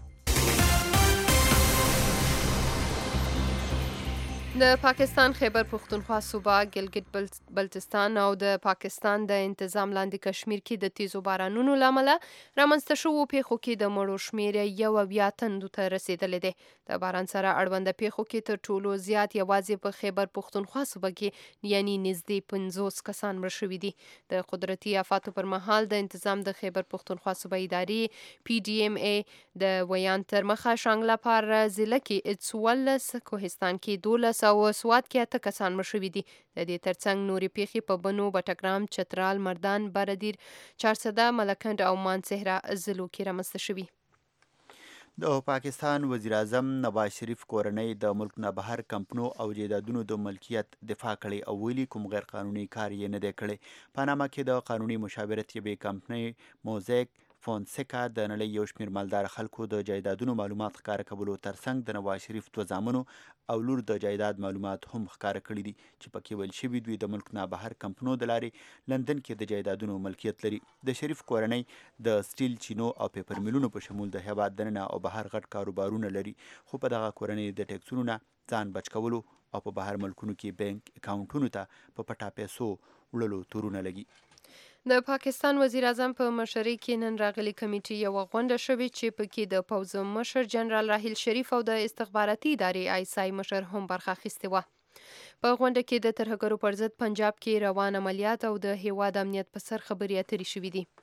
د پاکستان خیبر پښتونخوا صوبه ګلګت بلتستان او د پاکستان د انتظام لاندې کشمیر کې د تیزو بارانونو له امله رامنځته شوو پیښو کې د مړو شمېر یو اویا تنو ته رسېدلی دی. د باران سره اړونده پیښو کې تر ټولو زیات یوازې په خیبر پښتونخوا صوبه کې یعنی نږدې پنځوس کسان مړه شوي دي. د قدرتي آفاتو پر مهال د انتظام د خیبر پښتونخوا صوبه ادارې پی ډي ایم ای د ویان تر مخه شانګله پار ضلع کې څوارلس، کوهستان کې دولس او سوات کې اته کسان مړه شوي دي. د دې ترڅنګ نورې پیښې په بنو، بټګرام، چترال، مردان، بردیر، چارسده، ملکنډ او مانسهره ضلعو کې رامنځته شوي. د پاکستان وزیر اعظم نواز شریف کورنۍ د ملک نه بهر کمپنو او جایدادونو د ملکیت دفاع کړي او ویلي کوم غیر قانوني کار یې نه دی کړی. پاناما کې د قانوني مشاورت یوې کمپنۍ موزیک فونسیکا د نړۍ یو شمېر مالدار خلکو د جایدادونو معلومات ښکاره کولو ترڅنګ د نواز شریف دوه زامنو او لور د جایداد معلومات هم ښکاره کړي دي چې پکې ویل شوي دوی د ملک نه بهر کمپنو د لارې لندن کې د جایدادونو ملکیت لري. د شریف کورنۍ د سټیل، چینو او پیپر میلونو په شمول د هیواد دننه او بهر غټ کاروبارونه لري، خو په دغه کورنۍ د ټیکسونو نه ځان بچ کولو او په بهر ملکونو کې بینک اکاونټونو ته په پټا پیسو وړلو تورونه لګي. د پاکستان وزیر اعظم په مشرۍ کې نن راغلي کمیټې یوه غونډه شوې چې پکې د پوځ مشر جنرال راحیل شریف او د استخباراتي ادارې آی اس آی مشر هم برخه اخیستې وه. په غونډه کې د ترهګرو پر ضد پنجاب کې روان عملیات او د هیواد امنیت په سر خبرې اترې شوې دي.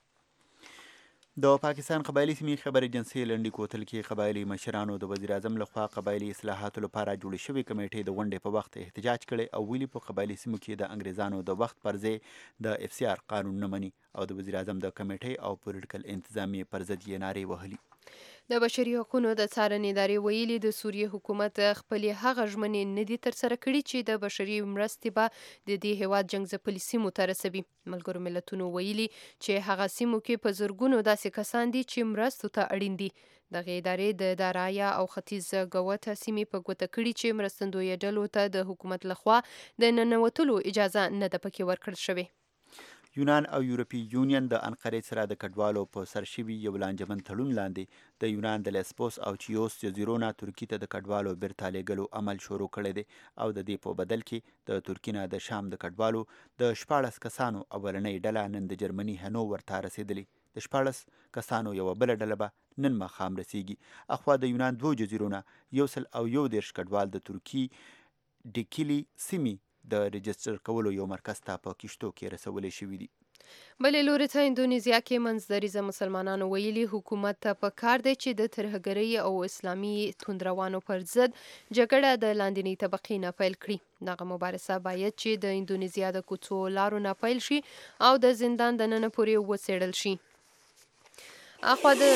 د پاکستان قبایلی سیمې خبر ایجنسۍ لنډي کوتل کې قبایلی مشرانو د وزیر اعظم لخوا قبایلی اصلاحاتو لپاره جوړې شوې کمیټې د غونډې په وخت احتجاج کړی او ویلي په قبایلی سیمو کې د انګریزانو د وخت پر ځای د اف سی آر قانون نه مني او د وزیر اعظم د کمیټې او پولیټیکل انتظامیې پر ضد یې نارې وهلي. د بشري حقوقو د څارنې ادارې ویلي د سوریې حکومت خپلې هغه ژمنې نه دي ترسره کړي چې د بشري مرستې به د دې هیواد جنګ ځپلي سیمو ته رسوي. ملګرو ملتونو ویلي چې هغه سیمو کې په زرګونو داسې کسان دي چې مرستو ته اړین دي. دغه ادارې د دارایا او ختیځ ګوته سیمې په ګوته کړي چې مرستندویه ډلو ته د حکومت لخوا د ننوتلو اجازه نه ده پکې ورکړل شوې. یونان او یورپي یونین د انقرې سره د کډوالو په سر شوي یو لانجمن تړون لاندې د یونان د لیسبوس او چیوس جزیرو نه ترکي ته د کډوالو بیرته لیږلو عمل شروع کړی دی او د دې په بدل کې د ترکي نه د شام د کډوالو د شپاړس کسانو اولنۍ ډله نن د جرمني هنوور ته رسېدلې. د شپاړس کسانو یوه بله ډله به نن ماښام رسیږي. اخوا د یونان دوو جزیرو نه یو سل او یو دېرش کډوال د ترکي ډیکیلي سیمې د رجسټر کولو یو مرکز ته په کښتو کې رسولی شوي دي. بلې لوري ته اندونیزیا کې منځدریزه مسلمانانو ویلي حکومت ته په کار دی چې د ترهګرۍ او اسلامي توندروانو پر ضد جګړه د لاندنۍ طبقې نه پیل کړي. دغه مبارزه باید چې د اندونیزیا د کوڅو لارو نه پیل شي او د زندان دننه پورې وڅېړل شي. اخوا د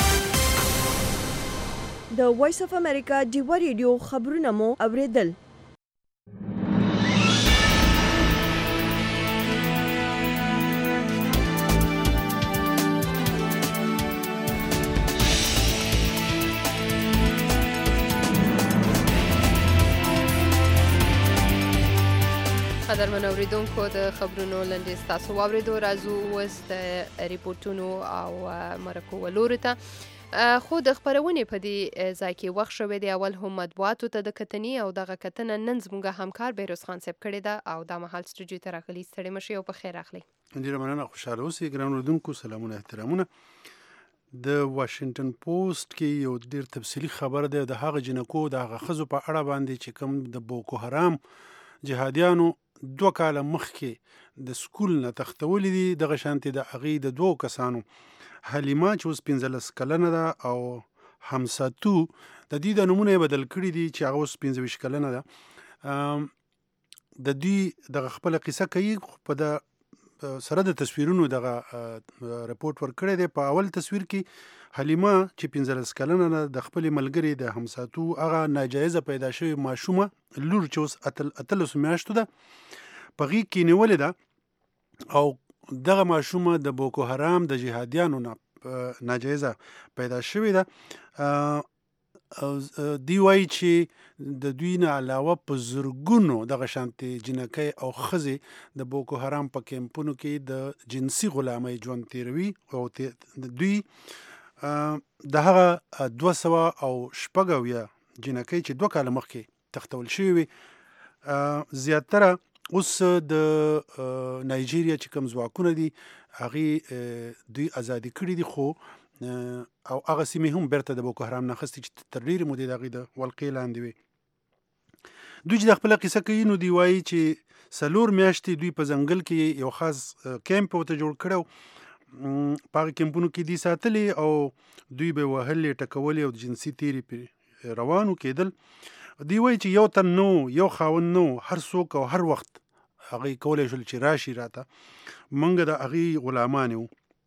د وایس اف امریکا ډیوه ریډیو خبرونه مو اوریدل. قدرمن اوریدونکو د خبرونو لنډیز تاسو واورېدو. راځو اوس د ریپورټونو او مرکو لوري ته. خو د خپرونې په دې ځای کې وخت شوی دی. اول هم مطبوعاتو ته د کتنې او دغه کتنه نن زموږ همکار بیروز خان صاحب کړې ده او دا مهال سټوډیو ته راغلي. ستړي مشئ او په خیر راغلي. ډېره مننه. خوشحاله اوسئ ګران اورېدونکو. سلامونه احترامونه. د واشنګټن پوسټ کې یو ډېر تفصیلي خبر دی د هغه جنکو د هغه ښځو په اړه باندې چې کوم د بوکو حرام جهادیانو دوه کاله مخکې د سکول نه تښتولي دي. دغه شانتې د هغې د دوو کسانو حلیمه چې اوس پنځلس کلنه ده او همساتو د دوی د نومونه یې بدل کړي دي چې هغه اوس پنځه ویشت کلنه ده. د دوی دغه خپله قصه کوي په د سره د تصویرونو دغه رپورټ ورکړی دی. په اول تصویر کې حلیمه چې پنځلس کلنه ده د خپلې ملګرې د همساتو هغه ناجایزه پیدا شوې ماشومه لور چې اوس اتلسو میاشتو ده په غېږ کې نیولې ده او دغه ماشومه د بوکو حرام د جهادیانو نه ناجایزه پیدا شوې ده. دی وایي چې د دوی نه علاوه په زرګونو دغه شانتې جنکۍ او ښځې د بوکو حرام په کیمپونو کې د جنسي غلامۍ ژوند تیروي او دوی د هغه دوه سوه او شپږ اویا جنکۍ چې دوه کاله مخکې تښتول شوي وي زیاتره اوس د نایجیریا چې کوم ځواکونه دي هغې دوی ازادي کړي دي خو او هغه سیمې هم بیرته د بوکو حرام نه اخیستې چې تر ډېرې مودې د هغې د ولقې لاندې وي. دوی چې د خپله قصه کوي نو دوی وایي چې څلور میاشتې دوی په ځنګل کې یو خاص کیمپ ورته جوړ کړی و. په هغه کیمپونو کې دوی ساتلي او دوی به وهلې ټکولې او د جنسي تیرې پرې روانو کېدل. دوی وایي چې یو تن نو یو خاوند نو هر څوک او هر وخت هغې کولی شول چې راشي راته موږ د هغې غلامان یو.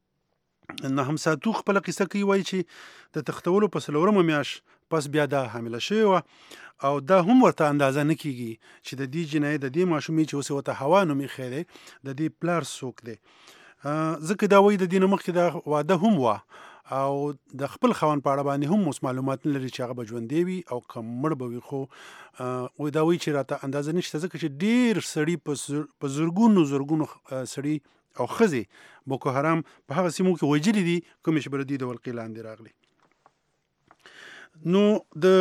نه همساتو خپله قصه کوي وایي چې د تښتولو په څلورمه میاشت پس بیا دا حامله شوې وه او دا هم ورته اندازه نه کېږي چې د دې جنۍ د دې ماشومې چې اوس یې ورته هوا نوم ایښی دی د دې پلار څوک دی. ځکه دا وایي د دې نه مخکې دا واده هم وه او د خپل خاوند په اړه باندې هم اوس معلومات نه لري چې هغه به ژوندی وي او که مړ به وي. خو دا وایي چې راته اندازه نشته ځکه چې ډېر سړي په زرګونو زرګونو سړي او ښځې بوکو حرام په هغه سیمو کې وژلي دي کومې چې به د دوی د ولقې لاندې راغلي. نو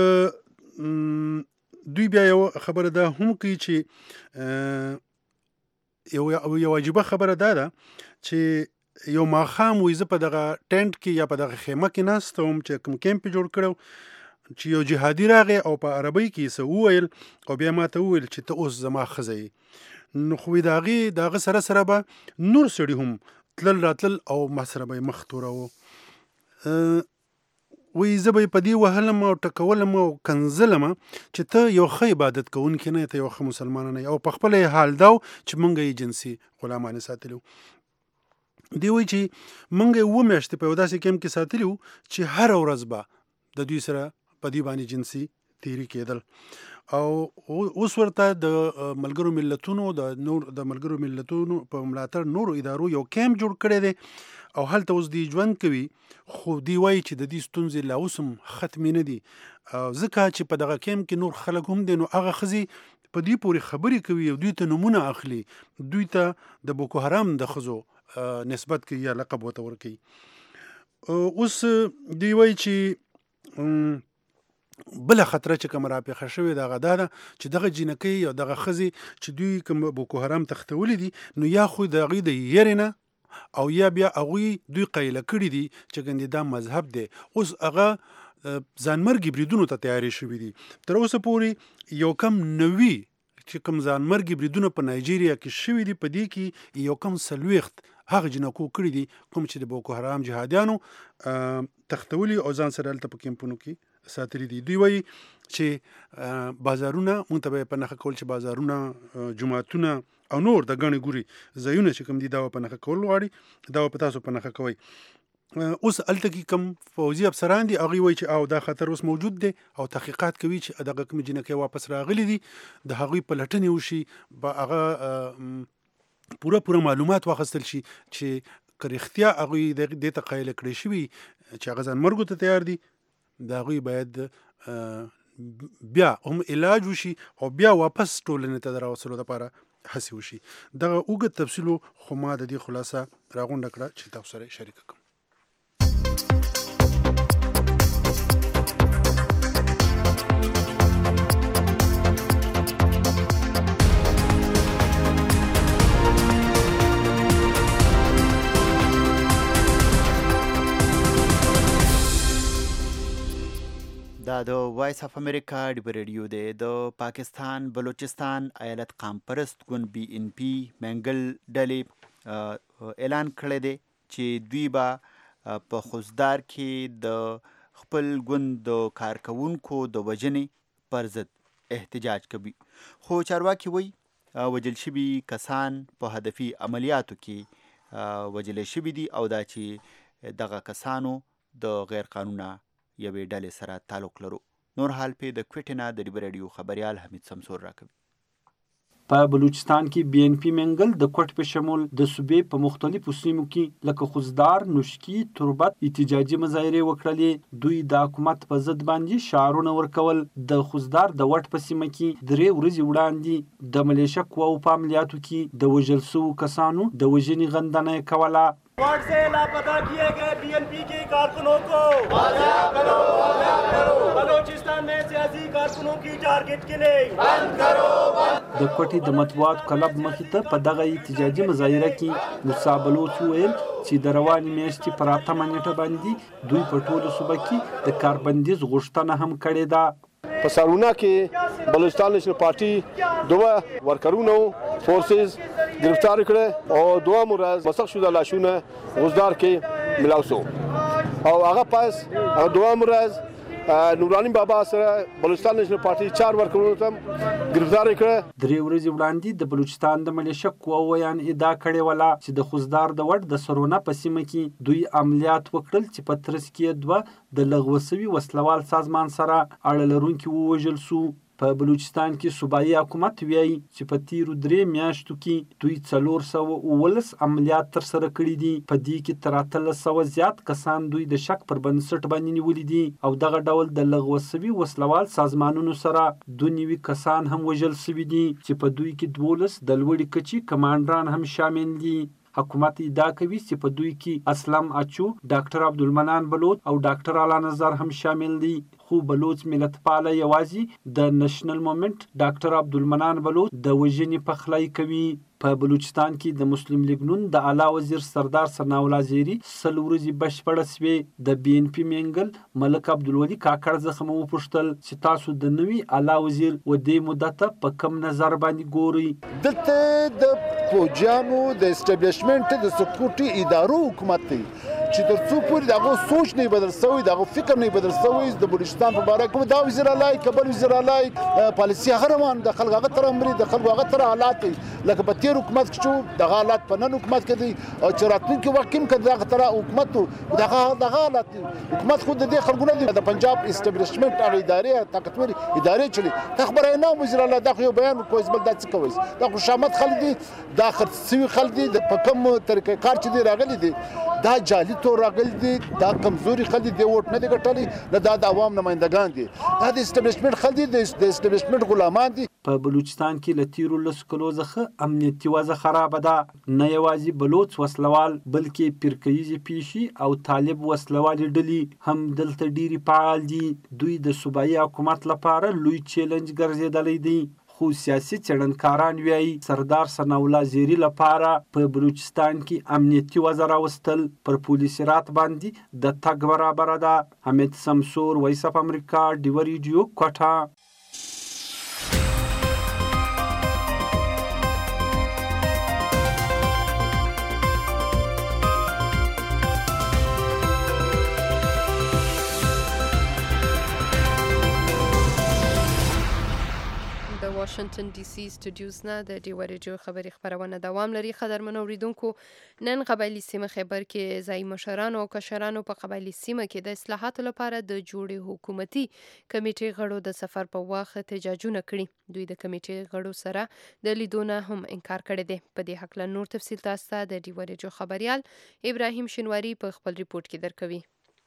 د دوی بیا یو خبره دا هم کوي چې یو یو عجیبه خبره دا ده چې یو ماښام وایي زه په دغه ټینټ کې یا په دغه خیمه کې ناسته وم چې کوم کیمپ یې جوړ کړی چې یو جهادي راغی او په عربۍ کې یې څه وویل او بیا ما ته وویل چې ته اوس زما ښځه یې. نو خو د هغې د هغه سره سره به نور سړي هم تلل راتلل او ما سره به یې مخ توروه. وایي زه به یې په دې وهلم او ټکولم او کنځلم چې ته یو ښه عبادت کوونکی نه یې، ته یو ښه مسلمان نه یې، او په خپله یې حال دا و چې موږ یې جنسي غلامان ساتلي وو. دی وایي چې موږ یې اووه میاشتې په یو داسې کیمپ کې ساتلي وو چې هره ورځ به د دوی سره په دوی باندې جنسي تیري کېدل. او اوس ورته د ملګرو ملتونو د نور د ملګرو ملتونو په ملاتړ نورو ادارو یو کیمپ جوړ کړی دی او هلته اوس دوی ژوند کوي. خو دوی وایي چې د دې ستونزې لا اوس هم ختمې نه دي، ځکه چې په دغه کیمپ کې نور خلک هم دي. نو هغه ښځې په دې پورې خبرې کوي او دوی ته نمونه اخلي، دوی ته د بوکو حرام د ښځو نسبت کوي یا لقب ورته ورکوي. اوس دوی وایي چې بله خطره چې کومه راپېښه شوې ده هغه دا ده چې دغه جینکۍ او دغه ښځې چې دوی کوم بوکو حرام تختولی دي نو یا خو د هغوی د یېرې نه او یا بیا هغوی دوی قیله کړي دي چې ګندې دا مذهب دی. اوس هغه ځانمرګي بریدونو ته تیاری شوي دي. تر اوسه پورې یو کم نوي چې کوم ځانمرګي بریدونه په نایجیریا کې شوي دي په دې کې یو کم څلوېښت هغه جنکو کړي دي کوم چې د بوکو حرام جهادیانو تختولي او ځان سره هلته په کیمپونو کې ساتلي دي. دوی وایي چې بازارونه مونږ ته به یې په نښه کول چې بازارونه جوماتونه او نور د ګڼې ګوري ځایونه چې کوم دي دا به په نښه کول غواړي، دا به په تاسو په نښه کوئ. اوس هلته کې کوم پوځي افسران دي هغوی وایي چې او دا خطر اوس موجود دی او تحقیقات کوي چې دغه کومې جینکۍ واپس راغلي دي د هغوی پلټنې وشي، به هغه پوره پوره معلومات واخیستل شي چې که رښتیا هغوی دې ته قایله کړی شوي چې هغه ځانمرګو ته تیار دي، د هغوی باید بیا هم علاج وشي او بیا واپس ټولنې ته د راوستلو لپاره هڅې وشي. دغه اوږد تفصیل خو ما د دې خلاصه راغونډه کړه چې تاسو سره شریکه کړم. دا د وایس اف امریکا ډیبه ریډیو دی. د پاکستان بلوچستان ایالت قام پرست ګوند بی ان پی منګل ډلې اعلان کړی دی چې دوی به په خوزدار کې د خپل ګوند د کارکوونکو د وژنې پر ضد احتجاج کوي. خو چارواکي وایي وژل شوي کسان په هدفي عملیاتو کې وژل شوي دي او دا چې دغه کسانو د غیر قانونه یوې ډلې سره تعلق لرو. نور حال پې د کویټې نه د ډیبه ریډیو خبریال حمید سمسور راکوي. په بلوچستان کې بی ان پی منګل د کوټ په شمول د صوبې په مختلفو سیمو کې لکه خوزدار، نوشکی، تربت احتجاجي مظاهرې وکړلې. دوی د حکومت په ضد باندې شعارونه ورکول. د خوزدار د وټ په سیمه کې درې ورځې وړاندې د ملیشه قواو په عملیاتو کې د وژل شوو کسانو د وژنې غندنه یې کوله. वार्ड से लापता किए गए बी एन पी के कारकुनों को बाजियाब करो, बाजियाब करो। बलूचिस्तान में सियासी कारकुनों की टारगेट किलिंग बंद करो, बंद। د کوټې د مطبوعات کلب مخې ته په دغه احتجاجي مظاهره کې موسی بلوچ وویل چې د روانې میاشتې پر اتمه نیټه باندې دوی په ټوله صوبه کې د کاربندیز غوښتنه هم کړې ده. په سارونا کې بلوچستان نیشنل پارټي دوه ورکرونو فورسز گرفتار کړه او دوه مرز مسخ شده لاشونه غزدار کې ملاو شو او هغه پاس هغه دوه مرز نورانی بابا سره بلوچستان نیشنل پارټي چار ورکرونو ته گرفتار کړه. درې ورځې وړاندې د بلوچستان د ملیشه قواو ویان ادعا کړې وله چې د خوزدار د وټ د سرونا په سیمه کې دوی عملیات وکړل چې په ترڅ کې دوه د لغوه سوي وسلوال سازمان سره اړه لرونکي ووژل سو. په بلوچستان کې صوبایي حکومت وایي چې په تیرو درې میاشتو کې دوی څلور سوه اوولس عملیات ترسره کړي دي. په دې کې تر اتلس سوه زیات کسان دوی د شک پر بنسټ باندې نیولي دي او دغه ډول د لغوه سوي وسلوال سازمانونو سره دوه نوي کسان هم وژل سوي دي چې په دوی کې دولس د لوړې کچې کمانډران هم شامل دي. حکومت ادعا کوي چې په دوی کې اسلم اچو، ډاکټر عبدالمنان بلوچ او ډاکټر اعلی نظر هم شامل دي. خو بلوچ ملتپاله یوازې د نېشنل مومنت ډاکټر عبدالمنان بلوچ د وژنې پخلی کوي. په بلوچستان کې د مسلم لیگ نون د اعلی وزیر سردار ثناءالله زیری سل ورځې بشپړه سوې. د بی ان پي منګل ملک عبدالولي کاکړ څخه مو وپوښتل چې تاسو د نوي اعلی وزیر و دې مدت په کم نظر باندې ګورئ؟ دلته د فوجیانو د اسټابلیشمنټ د سکیورټي ادارو حکومت دی چې تر څو پورې دغه سوچ نه بدل شوی، دغه فکر نه بدل شوی د بلوچستان په اړه کوم دا وزیر اعلی کبل وزیر اعلی پالیسي هغه روان د خلک هغه تر امر د خلک هغه تر حالات لکه په تیر حکومت کې شو دغه حالات په نن حکومت کې دي او چې راتلونکي وخت کې هم دغه تر حکومت دغه دغه حالات حکومت خو د دې خلکو نه د پنجاب اسټابلیشمنټ هغه ادارې طاقتور ادارې چلی خبره نه وزیر اعلی دغه یو بیان کوی بل د څه کوي د خوشامت خلک دي د خرڅوي خلک دي په کوم طریقې کار چې دی راغلي دي دا جعلي تور راغلي دي دا کمزوري خلک دي ووټ نه دي ګټلي نه دا د عوام نمائندګان دي دا د اسټابلیشمنت خلک دي د اسټابلیشمنت غلامان دي. په بلوچستان کې له تیرو لسو کلو څخه امنیتي وضع خرابه ده. نه یوازې بلوچ وسلوال بلکې پیرکیزې پیشي او طالب وسلوالې ډلې هم دلته ډېرې فعال دي. دوی د صوبایي حکومت لپاره لوی چیلنج ګرځېدلی دی. خو سیاسي څېړنکاران وایي سردار ثناءالله زیري لپاره په بلوچستان کې امنیتي وضع راوستل پر پولیسي رات باندې د تګ برابره ده. حمید سمسور، وایس اف امریکا، ډیوه ریډیو، کوټه. واشنگټن ډي سي سټوډیوز نه د ډیوه ریډیو خبري خبرونه دوام لري. قدرمنو اوریدونکو، نن قبایلي سیمه خیبر کې ځایي مشرانو او کشرانو په قبایلي سیمه کې د اصلاحاتو لپاره د جوړې حکومتي کمیټې غړو د سفر په وخت احتجاجونه کړي. دوی د کمیټې غړو سره د لیدونه هم انکار کړی دی. په دې هکله نور تفصیل تاسو ته د ډیوه ریډیو خبريال ابراهیم شینواری په خپل ریپورت کې درکوي.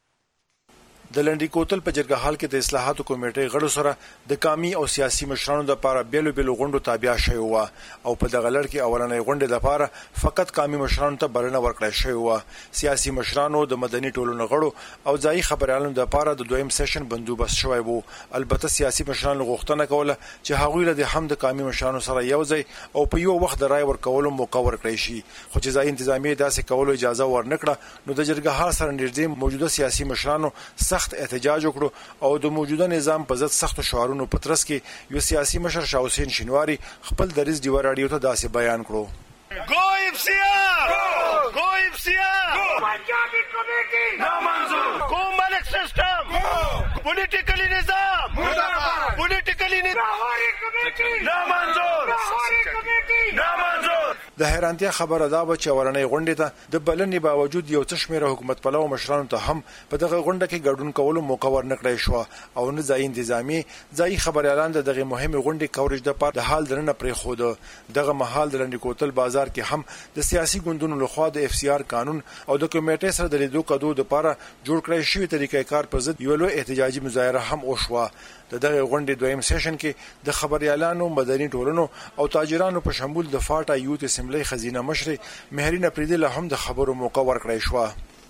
د لنډی کوتل په جرګه حال کې د اصلاحاتو کمیټې غړو سره د قومي او سیاسي مشرانو لپاره بیلو بیلو غونډو تابع شوی و او په دغه لړ کې اولنۍ غونډه لپاره فقط قومي مشرانو ته بلنه ورکړل شوی و. سیاسي مشرانو د مدني ټولنو غړو او ځایي خبريالانو لپاره د دویم سیشن بندوبست شوی و. البته سیاسي مشرانو غوښتنه کوله چې هغوی له هم د قومي مشرانو سره یو ځای او په یو وخت د رای ورکولو موقع ورکړي شي. خو چې ځایي انتظامیه داسې کولو اجازه ورنکړه نو د جرګه حال سره نږدې موجوده سیاسي مشرانو سخت احتجاج وکړو او د موجوده نظام په ضد سخت شعارونو په ترڅ کې یو سیاسي مشر شاه حسین شینواری خپل دریځ ډیوه راډیو ته داسې بیان کړو. Go اف سی آر! Go اف سی آر! پنجابی کمیٹی نامنظور! قوم ملک سسٹم! پولیٹیکلی نظام! مردباد! پولیٹیکلی نظام! لاہوری کمیٹی نامنظور! لاہوری کمیٹی نامنظور! د حیرانتیا خبره دا و چې ورنۍ غونډې ته د بلنې باوجود یو څه شمېره حکومت پلو مشرانو ته هم په دغه غونډه کې ګډون کولو موقع ورنکړی شوه او نه ځایي انتظامي ځایي خبریالان د دغې مهمې غونډې کوریج دپاره د حال دننه پرېښوده. دغه مهال د لنډي کوتل بازار کې هم د سیاسي ګوندونو لخوا د اف سی آر قانون او د کمیټې سره د لیدو کدو دپاره جوړ کړی شوي طریقې کار په ضد یوه لوی احتجاجي مظاهره هم وشوه. د دغه غونډې دویم سیشن کې د خبریالانو، مدني ټولنو او تاجرانو په شمول د فاټا یوت اسمبلی خزینه مشر مهرین اپریدی له هم د خبرو موقع ورکړی شوه.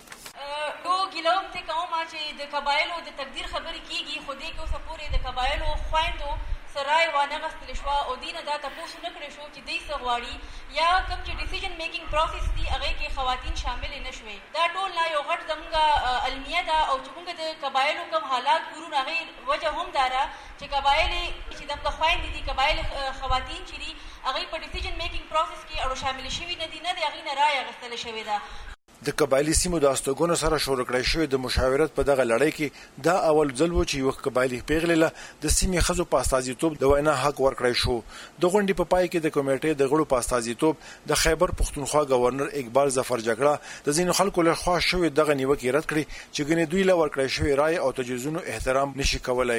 یو ګیلوم ته کوم چې د قبایلو د تقدیر خبرې کیږي خو دې کې اوسه پورې د قبایلو خویندو سرای وانه غستل شو او دینه دا تاسو نه کړی شو چې دې سغواړي یا کوم چې ډیسیژن میکینګ پروسس دی هغه کې خواتین شامل نه شوي. دا ټول لا یو غټ زموږه علمیه ده او چې موږ د قبایلو کوم حالات ګورو هغه وجه هم داره چې قبایل چې دغه خویندې دي قبایل خواتین چې دي هغه په ډیسیژن میکینګ پروسس کې اړو شامل شوي نه دي نه د هغې نه رایه اخیستل شوې ده. د قبایلي سیمو د استوګنو سره شروع کړی شوی د مشاورت په دغه لړۍ کې دا اول ځل و چې یو قبایلي پیغلې له د سیمې ښځو په استازیتوب د وینا حق ورکړی شو. د غونډې په پای کې د کمیټې د غړو په استازیتوب د خیبر پښتونخوا گورنر اقبال ظفر جګړه د ځینو خلکو له خوا شوی دغه نیوکې رد کړې چې ګنې دوی له ورکړی شوی رای او تجویزونو احترام نشي کولای.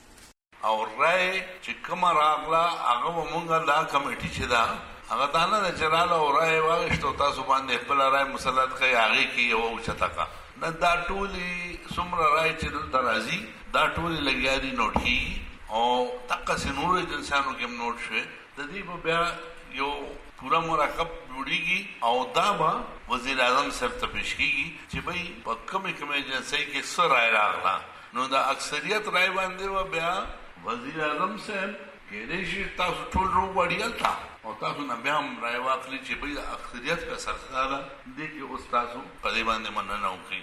او رای چې کومه راغله هغه مونږ دا کمیټې چې دا هغه دا نه ده چې راله او رای واغېشتو تاسو باندې خپله رای مسلط کړئ هغې کې یوه اوچته کړه نه دا ټولې څومره رای چې دلته راځي دا ټولې لګیا دي نوټ کېږي او دقسې نورو ایجنسیانو کې هم نوټ شوې د دې به بیا یو پوره مرکب جوړېږي او دا به وزیر اعظم صاحب ته پیش کېږي چې بھئی په کومې کومې ایجنسۍ کې څه رای راغله نو د اکثریت رای باندې به بیا وزیر اعظم صاحب کېدای شي تاسو ټول روغواړي هلته او تاسو نه بیا هم رای واخلي چې بھئی د اکثریت په سرسره دې کې اوس تاسو په دې باندې مننه وکړئ.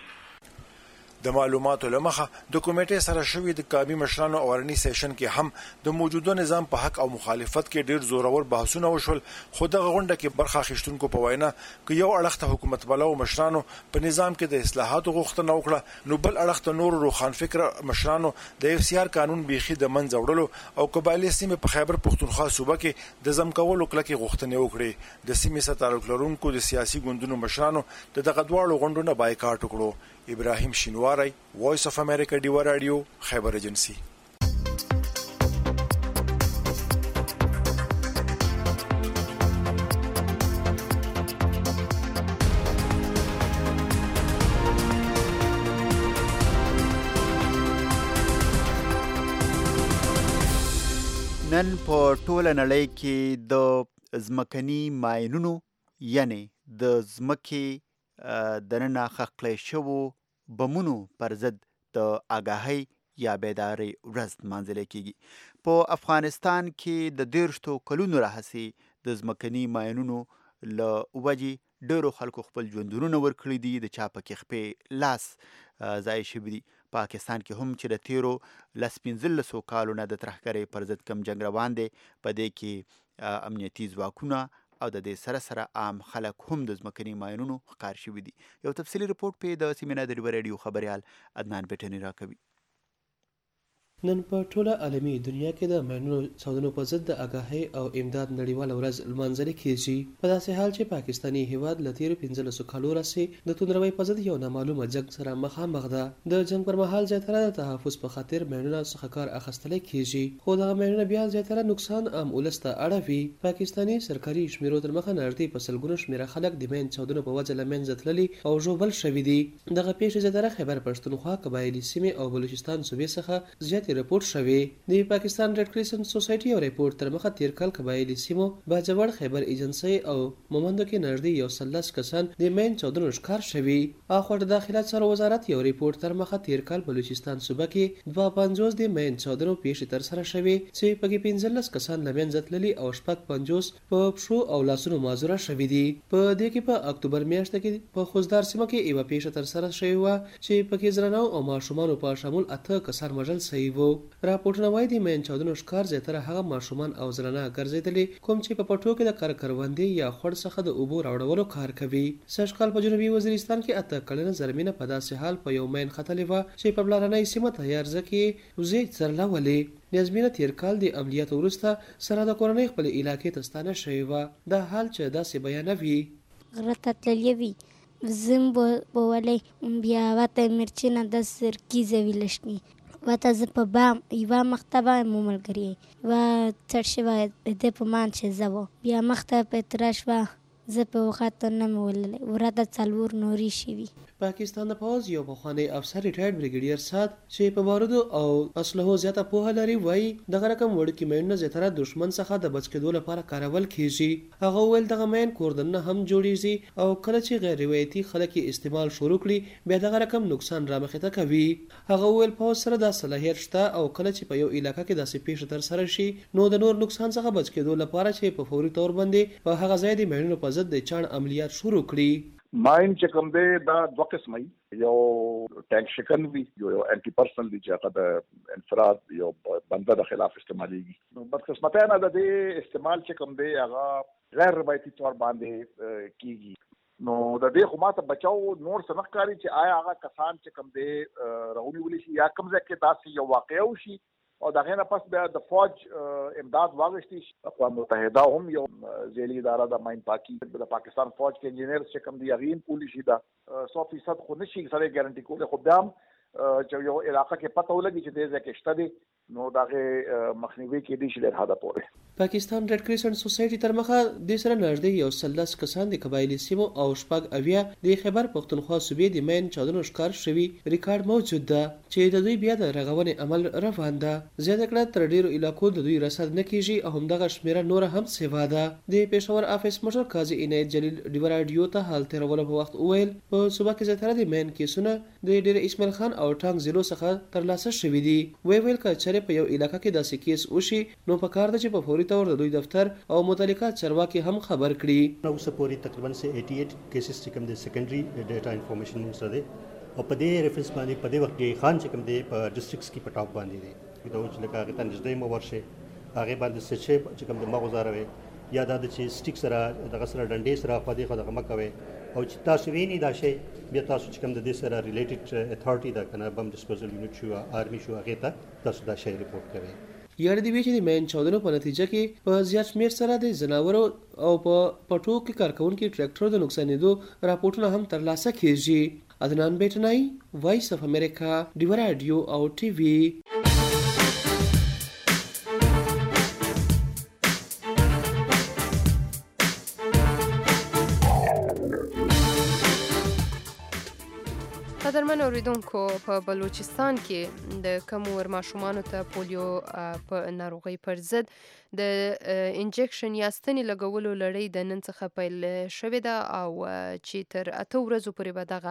د معلوماتو له مخه د کمیټې سره شوي د قومي مشرانو اورني سیشن کې هم د موجوده نظام په حق او مخالفت کې ډیر زورور بحثونه وشول. خو دغه غونډه کې برخه اخیستونکو په وینا که یو اړخ ته حکومت پلو مشرانو په نظام کې د اصلاحاتو غوښتنه وکړه نو بل اړخ ته نور روخان فکر مشرانو د اف سی آر قانون بیخي د منځه وړلو او قبایلي سیمې په خیبر پښتونخوا صوبه کې د ضم کولو کلکې غوښتنې وکړې. د سیمې سره تعلق لرونکو د سیاسي ګوندونو مشرانو د دغه دواړو غونډو نه بایکاټ وکړو. ابراهیم شینواری، وایس اف امریکا، ډیوه راډیو، خیبر ایجنسی. نن په ټوله نړۍ کې د ځمکني ماینونو یعنی د ځمکې دننه ښخ کړی شوو بمونو پر ضد د آګاهۍ یا بیدارۍ ورځ نمانځلی کیږي. په افغانستان کې د دیرشتو کلونو راهیسې د ځمکني ماینونو له وجې ډېرو خلکو خپل ژوندونونه ورکړي دي، د چا پکې خپې لاس ضایع شوي دي. پاکستان کې هم چې د تیرو لس پنځلسو کالو نه د ترهګرۍ پر ضد کم جنګ روان دی، په دې کې امنیتي ځواکونه او د دې سره سره عام خلک هم د ځمکني ماینونو ښکار شوي دي. یو تفصیلي رپورټ په د سیمینار د ریور ریډیو خبریال عدنان بیټني راکوي. نن په ټوله عالمي دنیا کې د ماینونو چاودنو په ضد د آګاهۍ او امداد نړیواله ورځ لمانځل کیږي، په داسې حال چې پاکستاني هیواد له تیرو پنځلسو کالو راهیسې د توندروۍ په ضد یو نامعلومه جنګ سره مخامخ ده. د جنګ پر مهال زیاتره د تحفظ په خاطر ماینونه څخه کار اخیستلی کیږي، خو دغه ماینونه بیا زیاتره نقصان عام ولس ته اړوي. پاکستاني سرکاري شمیرو تر مخه نږدې په سلګونو شمیره خلک د ماین چاودنو په وجه له منځه تللي او ژوبل شوي دي. دغه پیښې زیاتره خیبر پښتونخوا، قبایلي سیمې او بلوچستان صوبې څخه زیاتې رپورټ شوي. د پاکستان ریډ کریسنټ سوسایټي یو ریپورټ تر مخه تیر کال قبایلي سیمو باجوړ، خیبر ایجنسۍ او مومندو کې نږدې یو سلس کسان د مین چاودنو ښکار شوي. اخوا د داخلت چارو وزارت یو ریپورټ تر مخه تیر کال بلوچستان صوبه کې دوه پنځوس د مین چاودنو پیښې ترسره شوي چې پکې پنځلس کسان له منځه تللي او شپږ پنځوس په پښو او لاسونو معذوره شوي دي. په دې کې په اکتوبر میاشت کې په خوزدار سیمه کې یوه پیښه ترسره شوې وه چې پکې زنانو او ماشومانو په شمول اته کسان وژل شوي وو. راپورټونه وایي د مین چاودنو ښکار زیاتره هغه ماشومان او زنانه ګرځېدلي کوم چې په پټو کې د کار کروندې یا خوړ څخه د اوبو راوړولو کار کوي. سږ کال په جنوبي وزیرستان کې اته کلنه زرمینه په داسې حال په یو مین ختلې وه چې په پلارنۍ سیمه تیارزه کې وزې څرلولې. نیازمینه تیر کال د عملیاتو وروسته سره د کورنۍ خپلې علاقې ته ستانه شوې وه. دا حال چې داسې بیانوي. غره ته تللې وي زم بولی بیا وته مرچینه د سرکیزه ویلشنی وته زه په بام یوه مخته به مو ملګري یوه څړ شوه د په مان چې زه و بیا مخته په اتره شوه زه په وخته نه مې وللی وراته څلور نورې شوي. پاکستان د پوځ یو پخوانی افسر ریټایرډ بریګیډیر سات چې په بارودو او اسلحو زیاته پوهه لري وایي دغه رقم وړوکي ماینونه زیاتره دښمن څخه د بچ کېدو لپاره کارول کیږي. هغه وویل دغه ماین کور دننه هم جوړیږي او کله چې غیر روایتي خلک یې استعمال شروع کړي بیا دغه رقم نقصان رامخته کوي. هغه وویل پوځ سره دا صلاحیت شته او کله چې په یو علاقه کې داسې پیښه ترسره شي نو د نور نقصان څخه بچ کېدو لپاره چې په فوري تور باندې په هغه ځای د ماینونو په ضد د چاڼ عملیات شروع کړي. ماین چې کوم دی دا دوه قسمه یو ټانک شکن وي یو انټي پرسنل دی چې هغه د انفراد یو بنده د خلاف استعمالېږي. نو بدقسمتانه د دې استعمال چې کوم دی هغه غیر روایتي طور باندې کیږي. نو د دې خو ماته بچاو نور څه نه ښکاري چې آیا هغه کسان چې کوم دی راونیولی شي یا کوم ځای کې داسې یو واقعه وشي او د هغې نه پس بیا د فوج امداد واغوښتي شي. اقوام متحده هم یو ذیلي اداره د ماین پاکي د پاکستان فوج کې انجینیر چې کوم دی هغې هم کولی شي دا سو فیصد خو نه شي سړی ګارنټي کولی، خو بیا هم چې یو علاقه کې پته ولګي چې دې ځای کې شته دی نو د هغې مخنیوي کېدی شي ډېر حده پورې. پاکستان ریډ کریسنټ سوسایټي تر مخه دې سره نږدې یو سلس کسان د قبایلي سیمو او شپږ اویا د خیبر پښتونخوا صوبې د مین چاودنو ښکار شوي ریکارډ موجود ده چې د دوی بیا د رغونې عمل روان ده. زیاته کړه تر ډېرو علاقو د دوی رسد نه کیږي او همدغه شمیره نوره هم سیوا ده. د پېښور افیس مشر قاضي عنایت جلیل ډیوه راډیو ته حال تېرولو په وخت وویل په صوبه کې زیاتره د مین کیسونه د ډېر اسماعیل خان او ټانک ضلعو څخه ترلاسه شوي دي. ویې ویل که چېرې په یو علاقه کې داسې کیس وشي نو پکار ده چې په فوري طور د دوی دفتر او متعلقه چارواکي هم خبر کړي. نو اوسه پورې تقریبا سه اټي ایټ کیسز چې کوم د سیکنډري ډیټا انفارمیشن سره دی او په دې ریفرنس باندې په دې وخت کې خان چې کوم دی په ډسټرکټس کې په ټاپ باندې دی دا چې لکه هغه ته نږدې مو ورشه هغه باندې څه چې کوم د مغزاروي یا دا چې سټیک سره دغه سره ډنډې سره په دې خو دغه مکوي او چې تاسو ویني دا شی بیا تاسو چې کوم د دې سره ریلیټډ اتھارټي دا کنه بم ډسپوزل یونټ شو آرمي شو هغه ته تاسو دا شی ریپورټ کوي. یاد دی چې د مین چاودنو په نتیجه کې په زیات شمېر سره د ځناورو او په پټو کې کارکونکو ټریکټر د نقصانېدو راپورټونه هم ترلاسه کیږي. عدنان بیٹنائی، وائس آف امریکا، ډیوه راډیو او ټي وي. قدرمن اوریدونکو په بلوچستان کې د کم عمر ماشومانو ته پولیو په ناروغۍ پر ضد د انجکشن یا ستنې لګولو لړۍ د نن څخه پیل شوې ده او چې تر اته ورځو پورې به دغه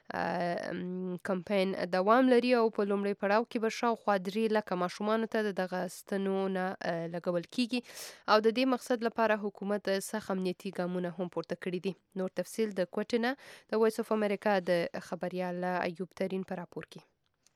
کمپاین دوام لري او په لومړي پړاو کې به شاوخوا درې لکه ماشومانو ته دغه ستنو نه لګول کیږي او د دې مقصد لپاره حکومت سخت امنیتي ګامونه هم پورته کړي دي. نور تفصیل د کوټې نه د وایس اف امریکا د خبریال ایوب ترین په راپور کې.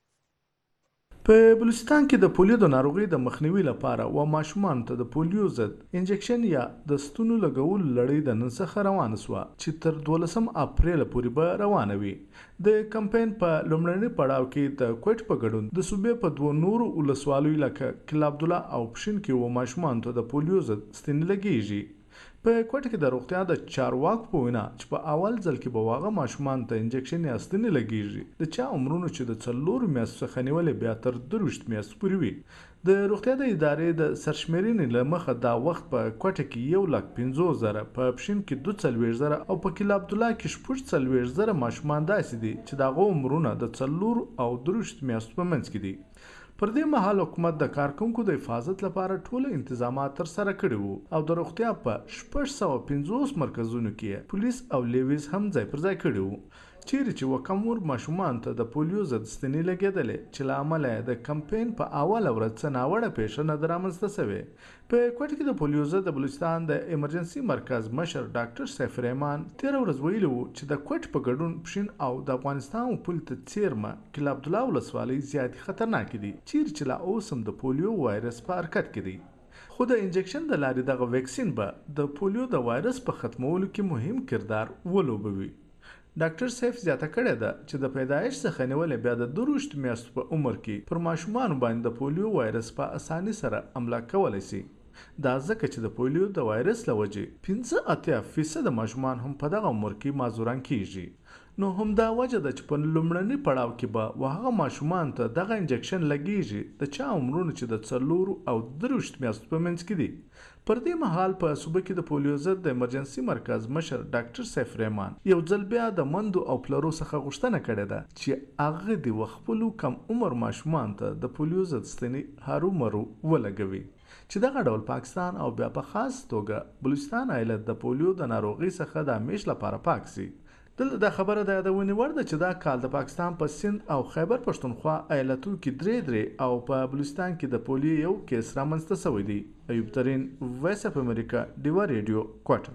په بلوچستان کې د پولیو د ناروغۍ د مخنیوي لپاره و ماشومان ته د پولیو ضد انجکشن یا د ستونو لګول لړۍ د نن څخه روانه شوه چې تر دولسم اپریل پورې به روانه وي. د کمپاین په لومړني پړاو کې د کوټ په ګډون د صوبې په دوه نورو ولسوالیو لکه کلا عبدالله او پښین کې و ماشومان ته د پولیو ضد ستنې لګیږي. په کوټ کې د روغتیا د چارواکو په وینا چې په اول ځل کې به واغه ماشومان ته انجکشن یا ستنې لګیږي د چا عمرونو چې د څلورو میاشتو څخه نیولې بیا تر درویشت میاشتو پورې وي. د روغتیا د ادارې د سرشمیرنې له مخه دا وخت په کوټه کې یو لک پنځوس زره، په پښین کې دوه څلوېښت زره او په کلا عبدالله کې شپږ څلوېښت زره ماشومان داسې دي چې د هغو عمرونه د څلورو او درویشت میاشتو په منځ کې دي. پر دې مهال حکومت د کارکونکو د حفاظت لپاره ټول انتظامات تر سره کړي وو او د روغتیا په شپږ سوه پنځوس مرکزونو کې پولیس او لیویز هم ځای پر ځای کړي وو چیرې چې وکمور ماشومان ته د پولیو ضد ستنې لګېدلې چې له امله د کمپاین په اوله ورځ څه ناوړه پیښه نه ده رامنځته شوې. په کوټ کې د پولیو ضد د بلوچستان د ایمرجنسي مرکز مشر ډاکټر سیف رحمان تېره ورځ ویلي وو چې د کوټ په ګډون پښین او د افغانستان پل ته څیرمه کلا عبدالله ولسوالۍ زیاتې خطرناکې دي چیرې چې لا اوس هم د پولیو وایرس په حرکت کې دی. خو د انجکشن د لارې دغه ویکسین به د پولیو د وایرس په ختمولو کې مهم کردار ولوبوي. ډاکټر سیف زیاته کړې ده چې د پیدایش څخه نیولې بیا د درویشت میاشتو په عمر کې پر ماشومانو باندې د پولیو وایرس په اسانۍ سره حمله کولی شي. دا ځکه چې د پولیو د وایرس له وجې پنځه اتیا فیصده ماشومان هم په دغه عمر کې معذوران کیږي. نو همدا وجه ده چې په لومړني پړاو کې به وهغه ماشومان ته دغه انجکشن لګیږي د چا عمرونه چې د څلورو او درویشت میاشتو په منځ کې دي. پر دې مهال په صوبه کې د پولیو ضد د ایمرجنسي مرکز مشر ډاکټر سیف رحمان یو ځل بیا د مندو او پلرو څخه غوښتنه کړې ده چې هغه د خپلو کم عمر ماشومان ته د پولیو ضد ستنې هرومرو ولګوي چې دغه ډول پاکستان او بیا په خاص توګه بلوچستان ایالت د پولیو د ناروغۍ څخه د همیش لپاره پاک شي. دلته دا خبره د یادونې وړ ده چې دا کال د پاکستان په سند او خیبر پښتونخوا ایالتو کې درې درې او په بلوچستان کې د پولیو یو کیس رامنځته شوی دی. ایوب ترین، وایس اف امریکا، ډیوا ریډیو، کوټه.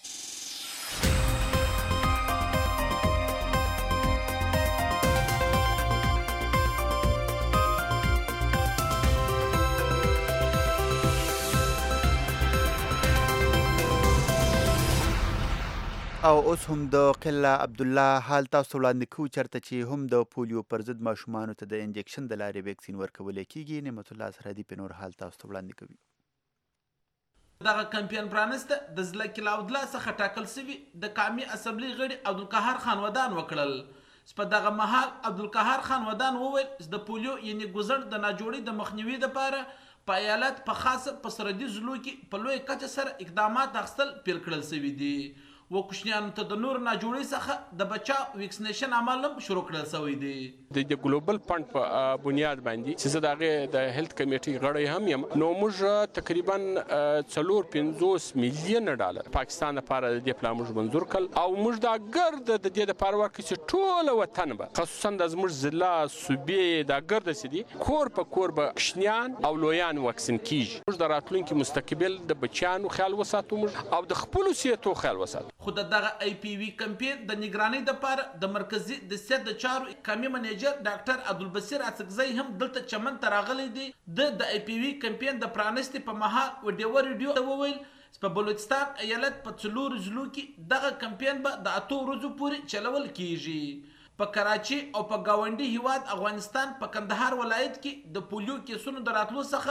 او اوس هم د قلا عبدالله حال تاسو وړاندې کوو چېرته چې هم د پولیو پر ضد ماشومانو ته د انجکشن د لارې ویکسین ورکولی کیږي. نعمت الله سرحدي په نور حال تاسو ته وړاندې کوي. دغه کمپاین پرانسته د ضلع کلا عبدالله څخه ټاکل شوي د قامي اسمبلي غړي عبدالقهار خان ودان وکړل. په دغه مهال عبدالقهار خان ودان وویل چې د پولیو یعنې ګوزړ د ناجوړۍ د مخنیوي لپاره په ایالت په خاصه په سرحدي ضلعو کې په لویه کچه سره اقدامات اخیستل پیل کړل شوي دي. و کوچنیانو ته د نور ناجوړۍ څخه د بچاو ویکسینیشن عمل هم شروع کړل شوی دی. د ګلوبل فند په بنیاد باندې چې زه د هغې د هیلث کمیټې غړی هم یم نو موږ تقریبا څلور پنځوس میلیونه ډالر پاکستان لپاره د دې پلان موږ منظور کړل او موږ دا ګرد د دې دپاره ورکړو چې ټوله وطن به خصوصا د زموږ ضلع صوبې دا ګرده چې دي کور په کور به کوچنیان او لویان واکسین کیږي. موږ د راتلونکي مستقبل د بچیانو خیال وساتو موږ او د خپلو صحتو خیال وساتو. خو د دغه ای پی وی کمپاین د نگرانۍ لپاره د مرکزي د سیاست د چارو قامي منیجر ډاکټر عبدالبصیر اڅکزی هم دلته چمن ته راغلی دی. د د ای پی وی کمپاین د پرانستې په مهال و ډیوا ریډیو ته وویل په بلوچستان ایالت په څلورو ضلعو کې دغه کمپاین به د اتو ورځو پورې چلول کیږي. په کراچي او په ګاونډي هیواد افغانستان په کندهار ولایت کې د پولیو کیسونو د راتلو څخه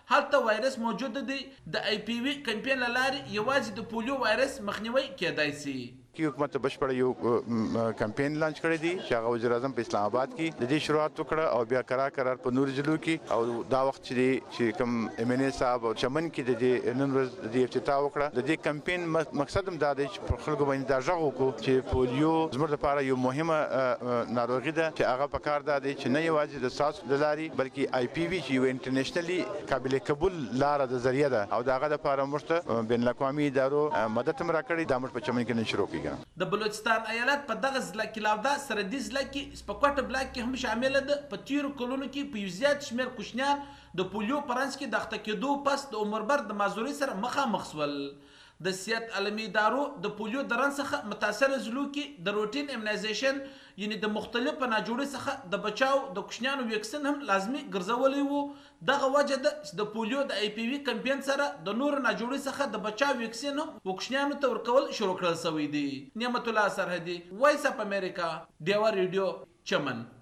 هلته وایرس موجود دی. د ای پی وی کمپین له لارې یوازې د پولیو وایرس مخنیوی کیدای سي. کی حکومت بشپړ یو کمپین لانچ کړی دی چې هغه وزیر اعظم په اسلام آباد کې د دې شروعات وکړه او بیا قرار قرار په نور ضلعو کې او دا وخت چې چې کوم ایم ان ای صاحب او چمن کې د دې نن ورځ د دې افتتاح وکړه. د دې کمپین مقصد هم دا دی چې پر خلکو باندې دا ژغ وکړو چې پولیو زموږ لپاره یو مهمه ناروغي ده چې هغه په کار دی چې نه یوازې د ساس د لارې بلکې آی پی وی چې یو انټرنیشنلی قابل قبول لاره د ذریعہ ده او داغه لپاره موږ بین الاقوامي ادارو مدد هم راکړي. دا موږ په چمن کې نه شروع کیږي. د بلوچستان ایالت په دغه ضلع کې لاوده سرحدي ضلع کې سپکوټه بلاک کې هم شامل ده. په تیرو کلونو کې په یو زیات شمېر کوچنیان د پولیو په رنځ کې د اخته کېدو پس د عمربر د معذورۍ سره مخامخ شول. د صحت عالمي ادارو د پولیو د رنځ څخه متاثره ضلعو کې د روټین امنایزیشن یعنی د مختلفو ناجوړۍ څخه د بچاو د کوچنیانو ویکسین هم لازمي ګرځولی وو. دغه وجه ده چې د پولیو د ای پی وی کمپین سره د نورو ناجوړۍ څخه د بچاو ویکسین هم کوچنیانو ته ورکول شروع کړل شوی دی. نعمت الله سرحدي، وایس اف امریکا، ډیوا ریډیو، چمن.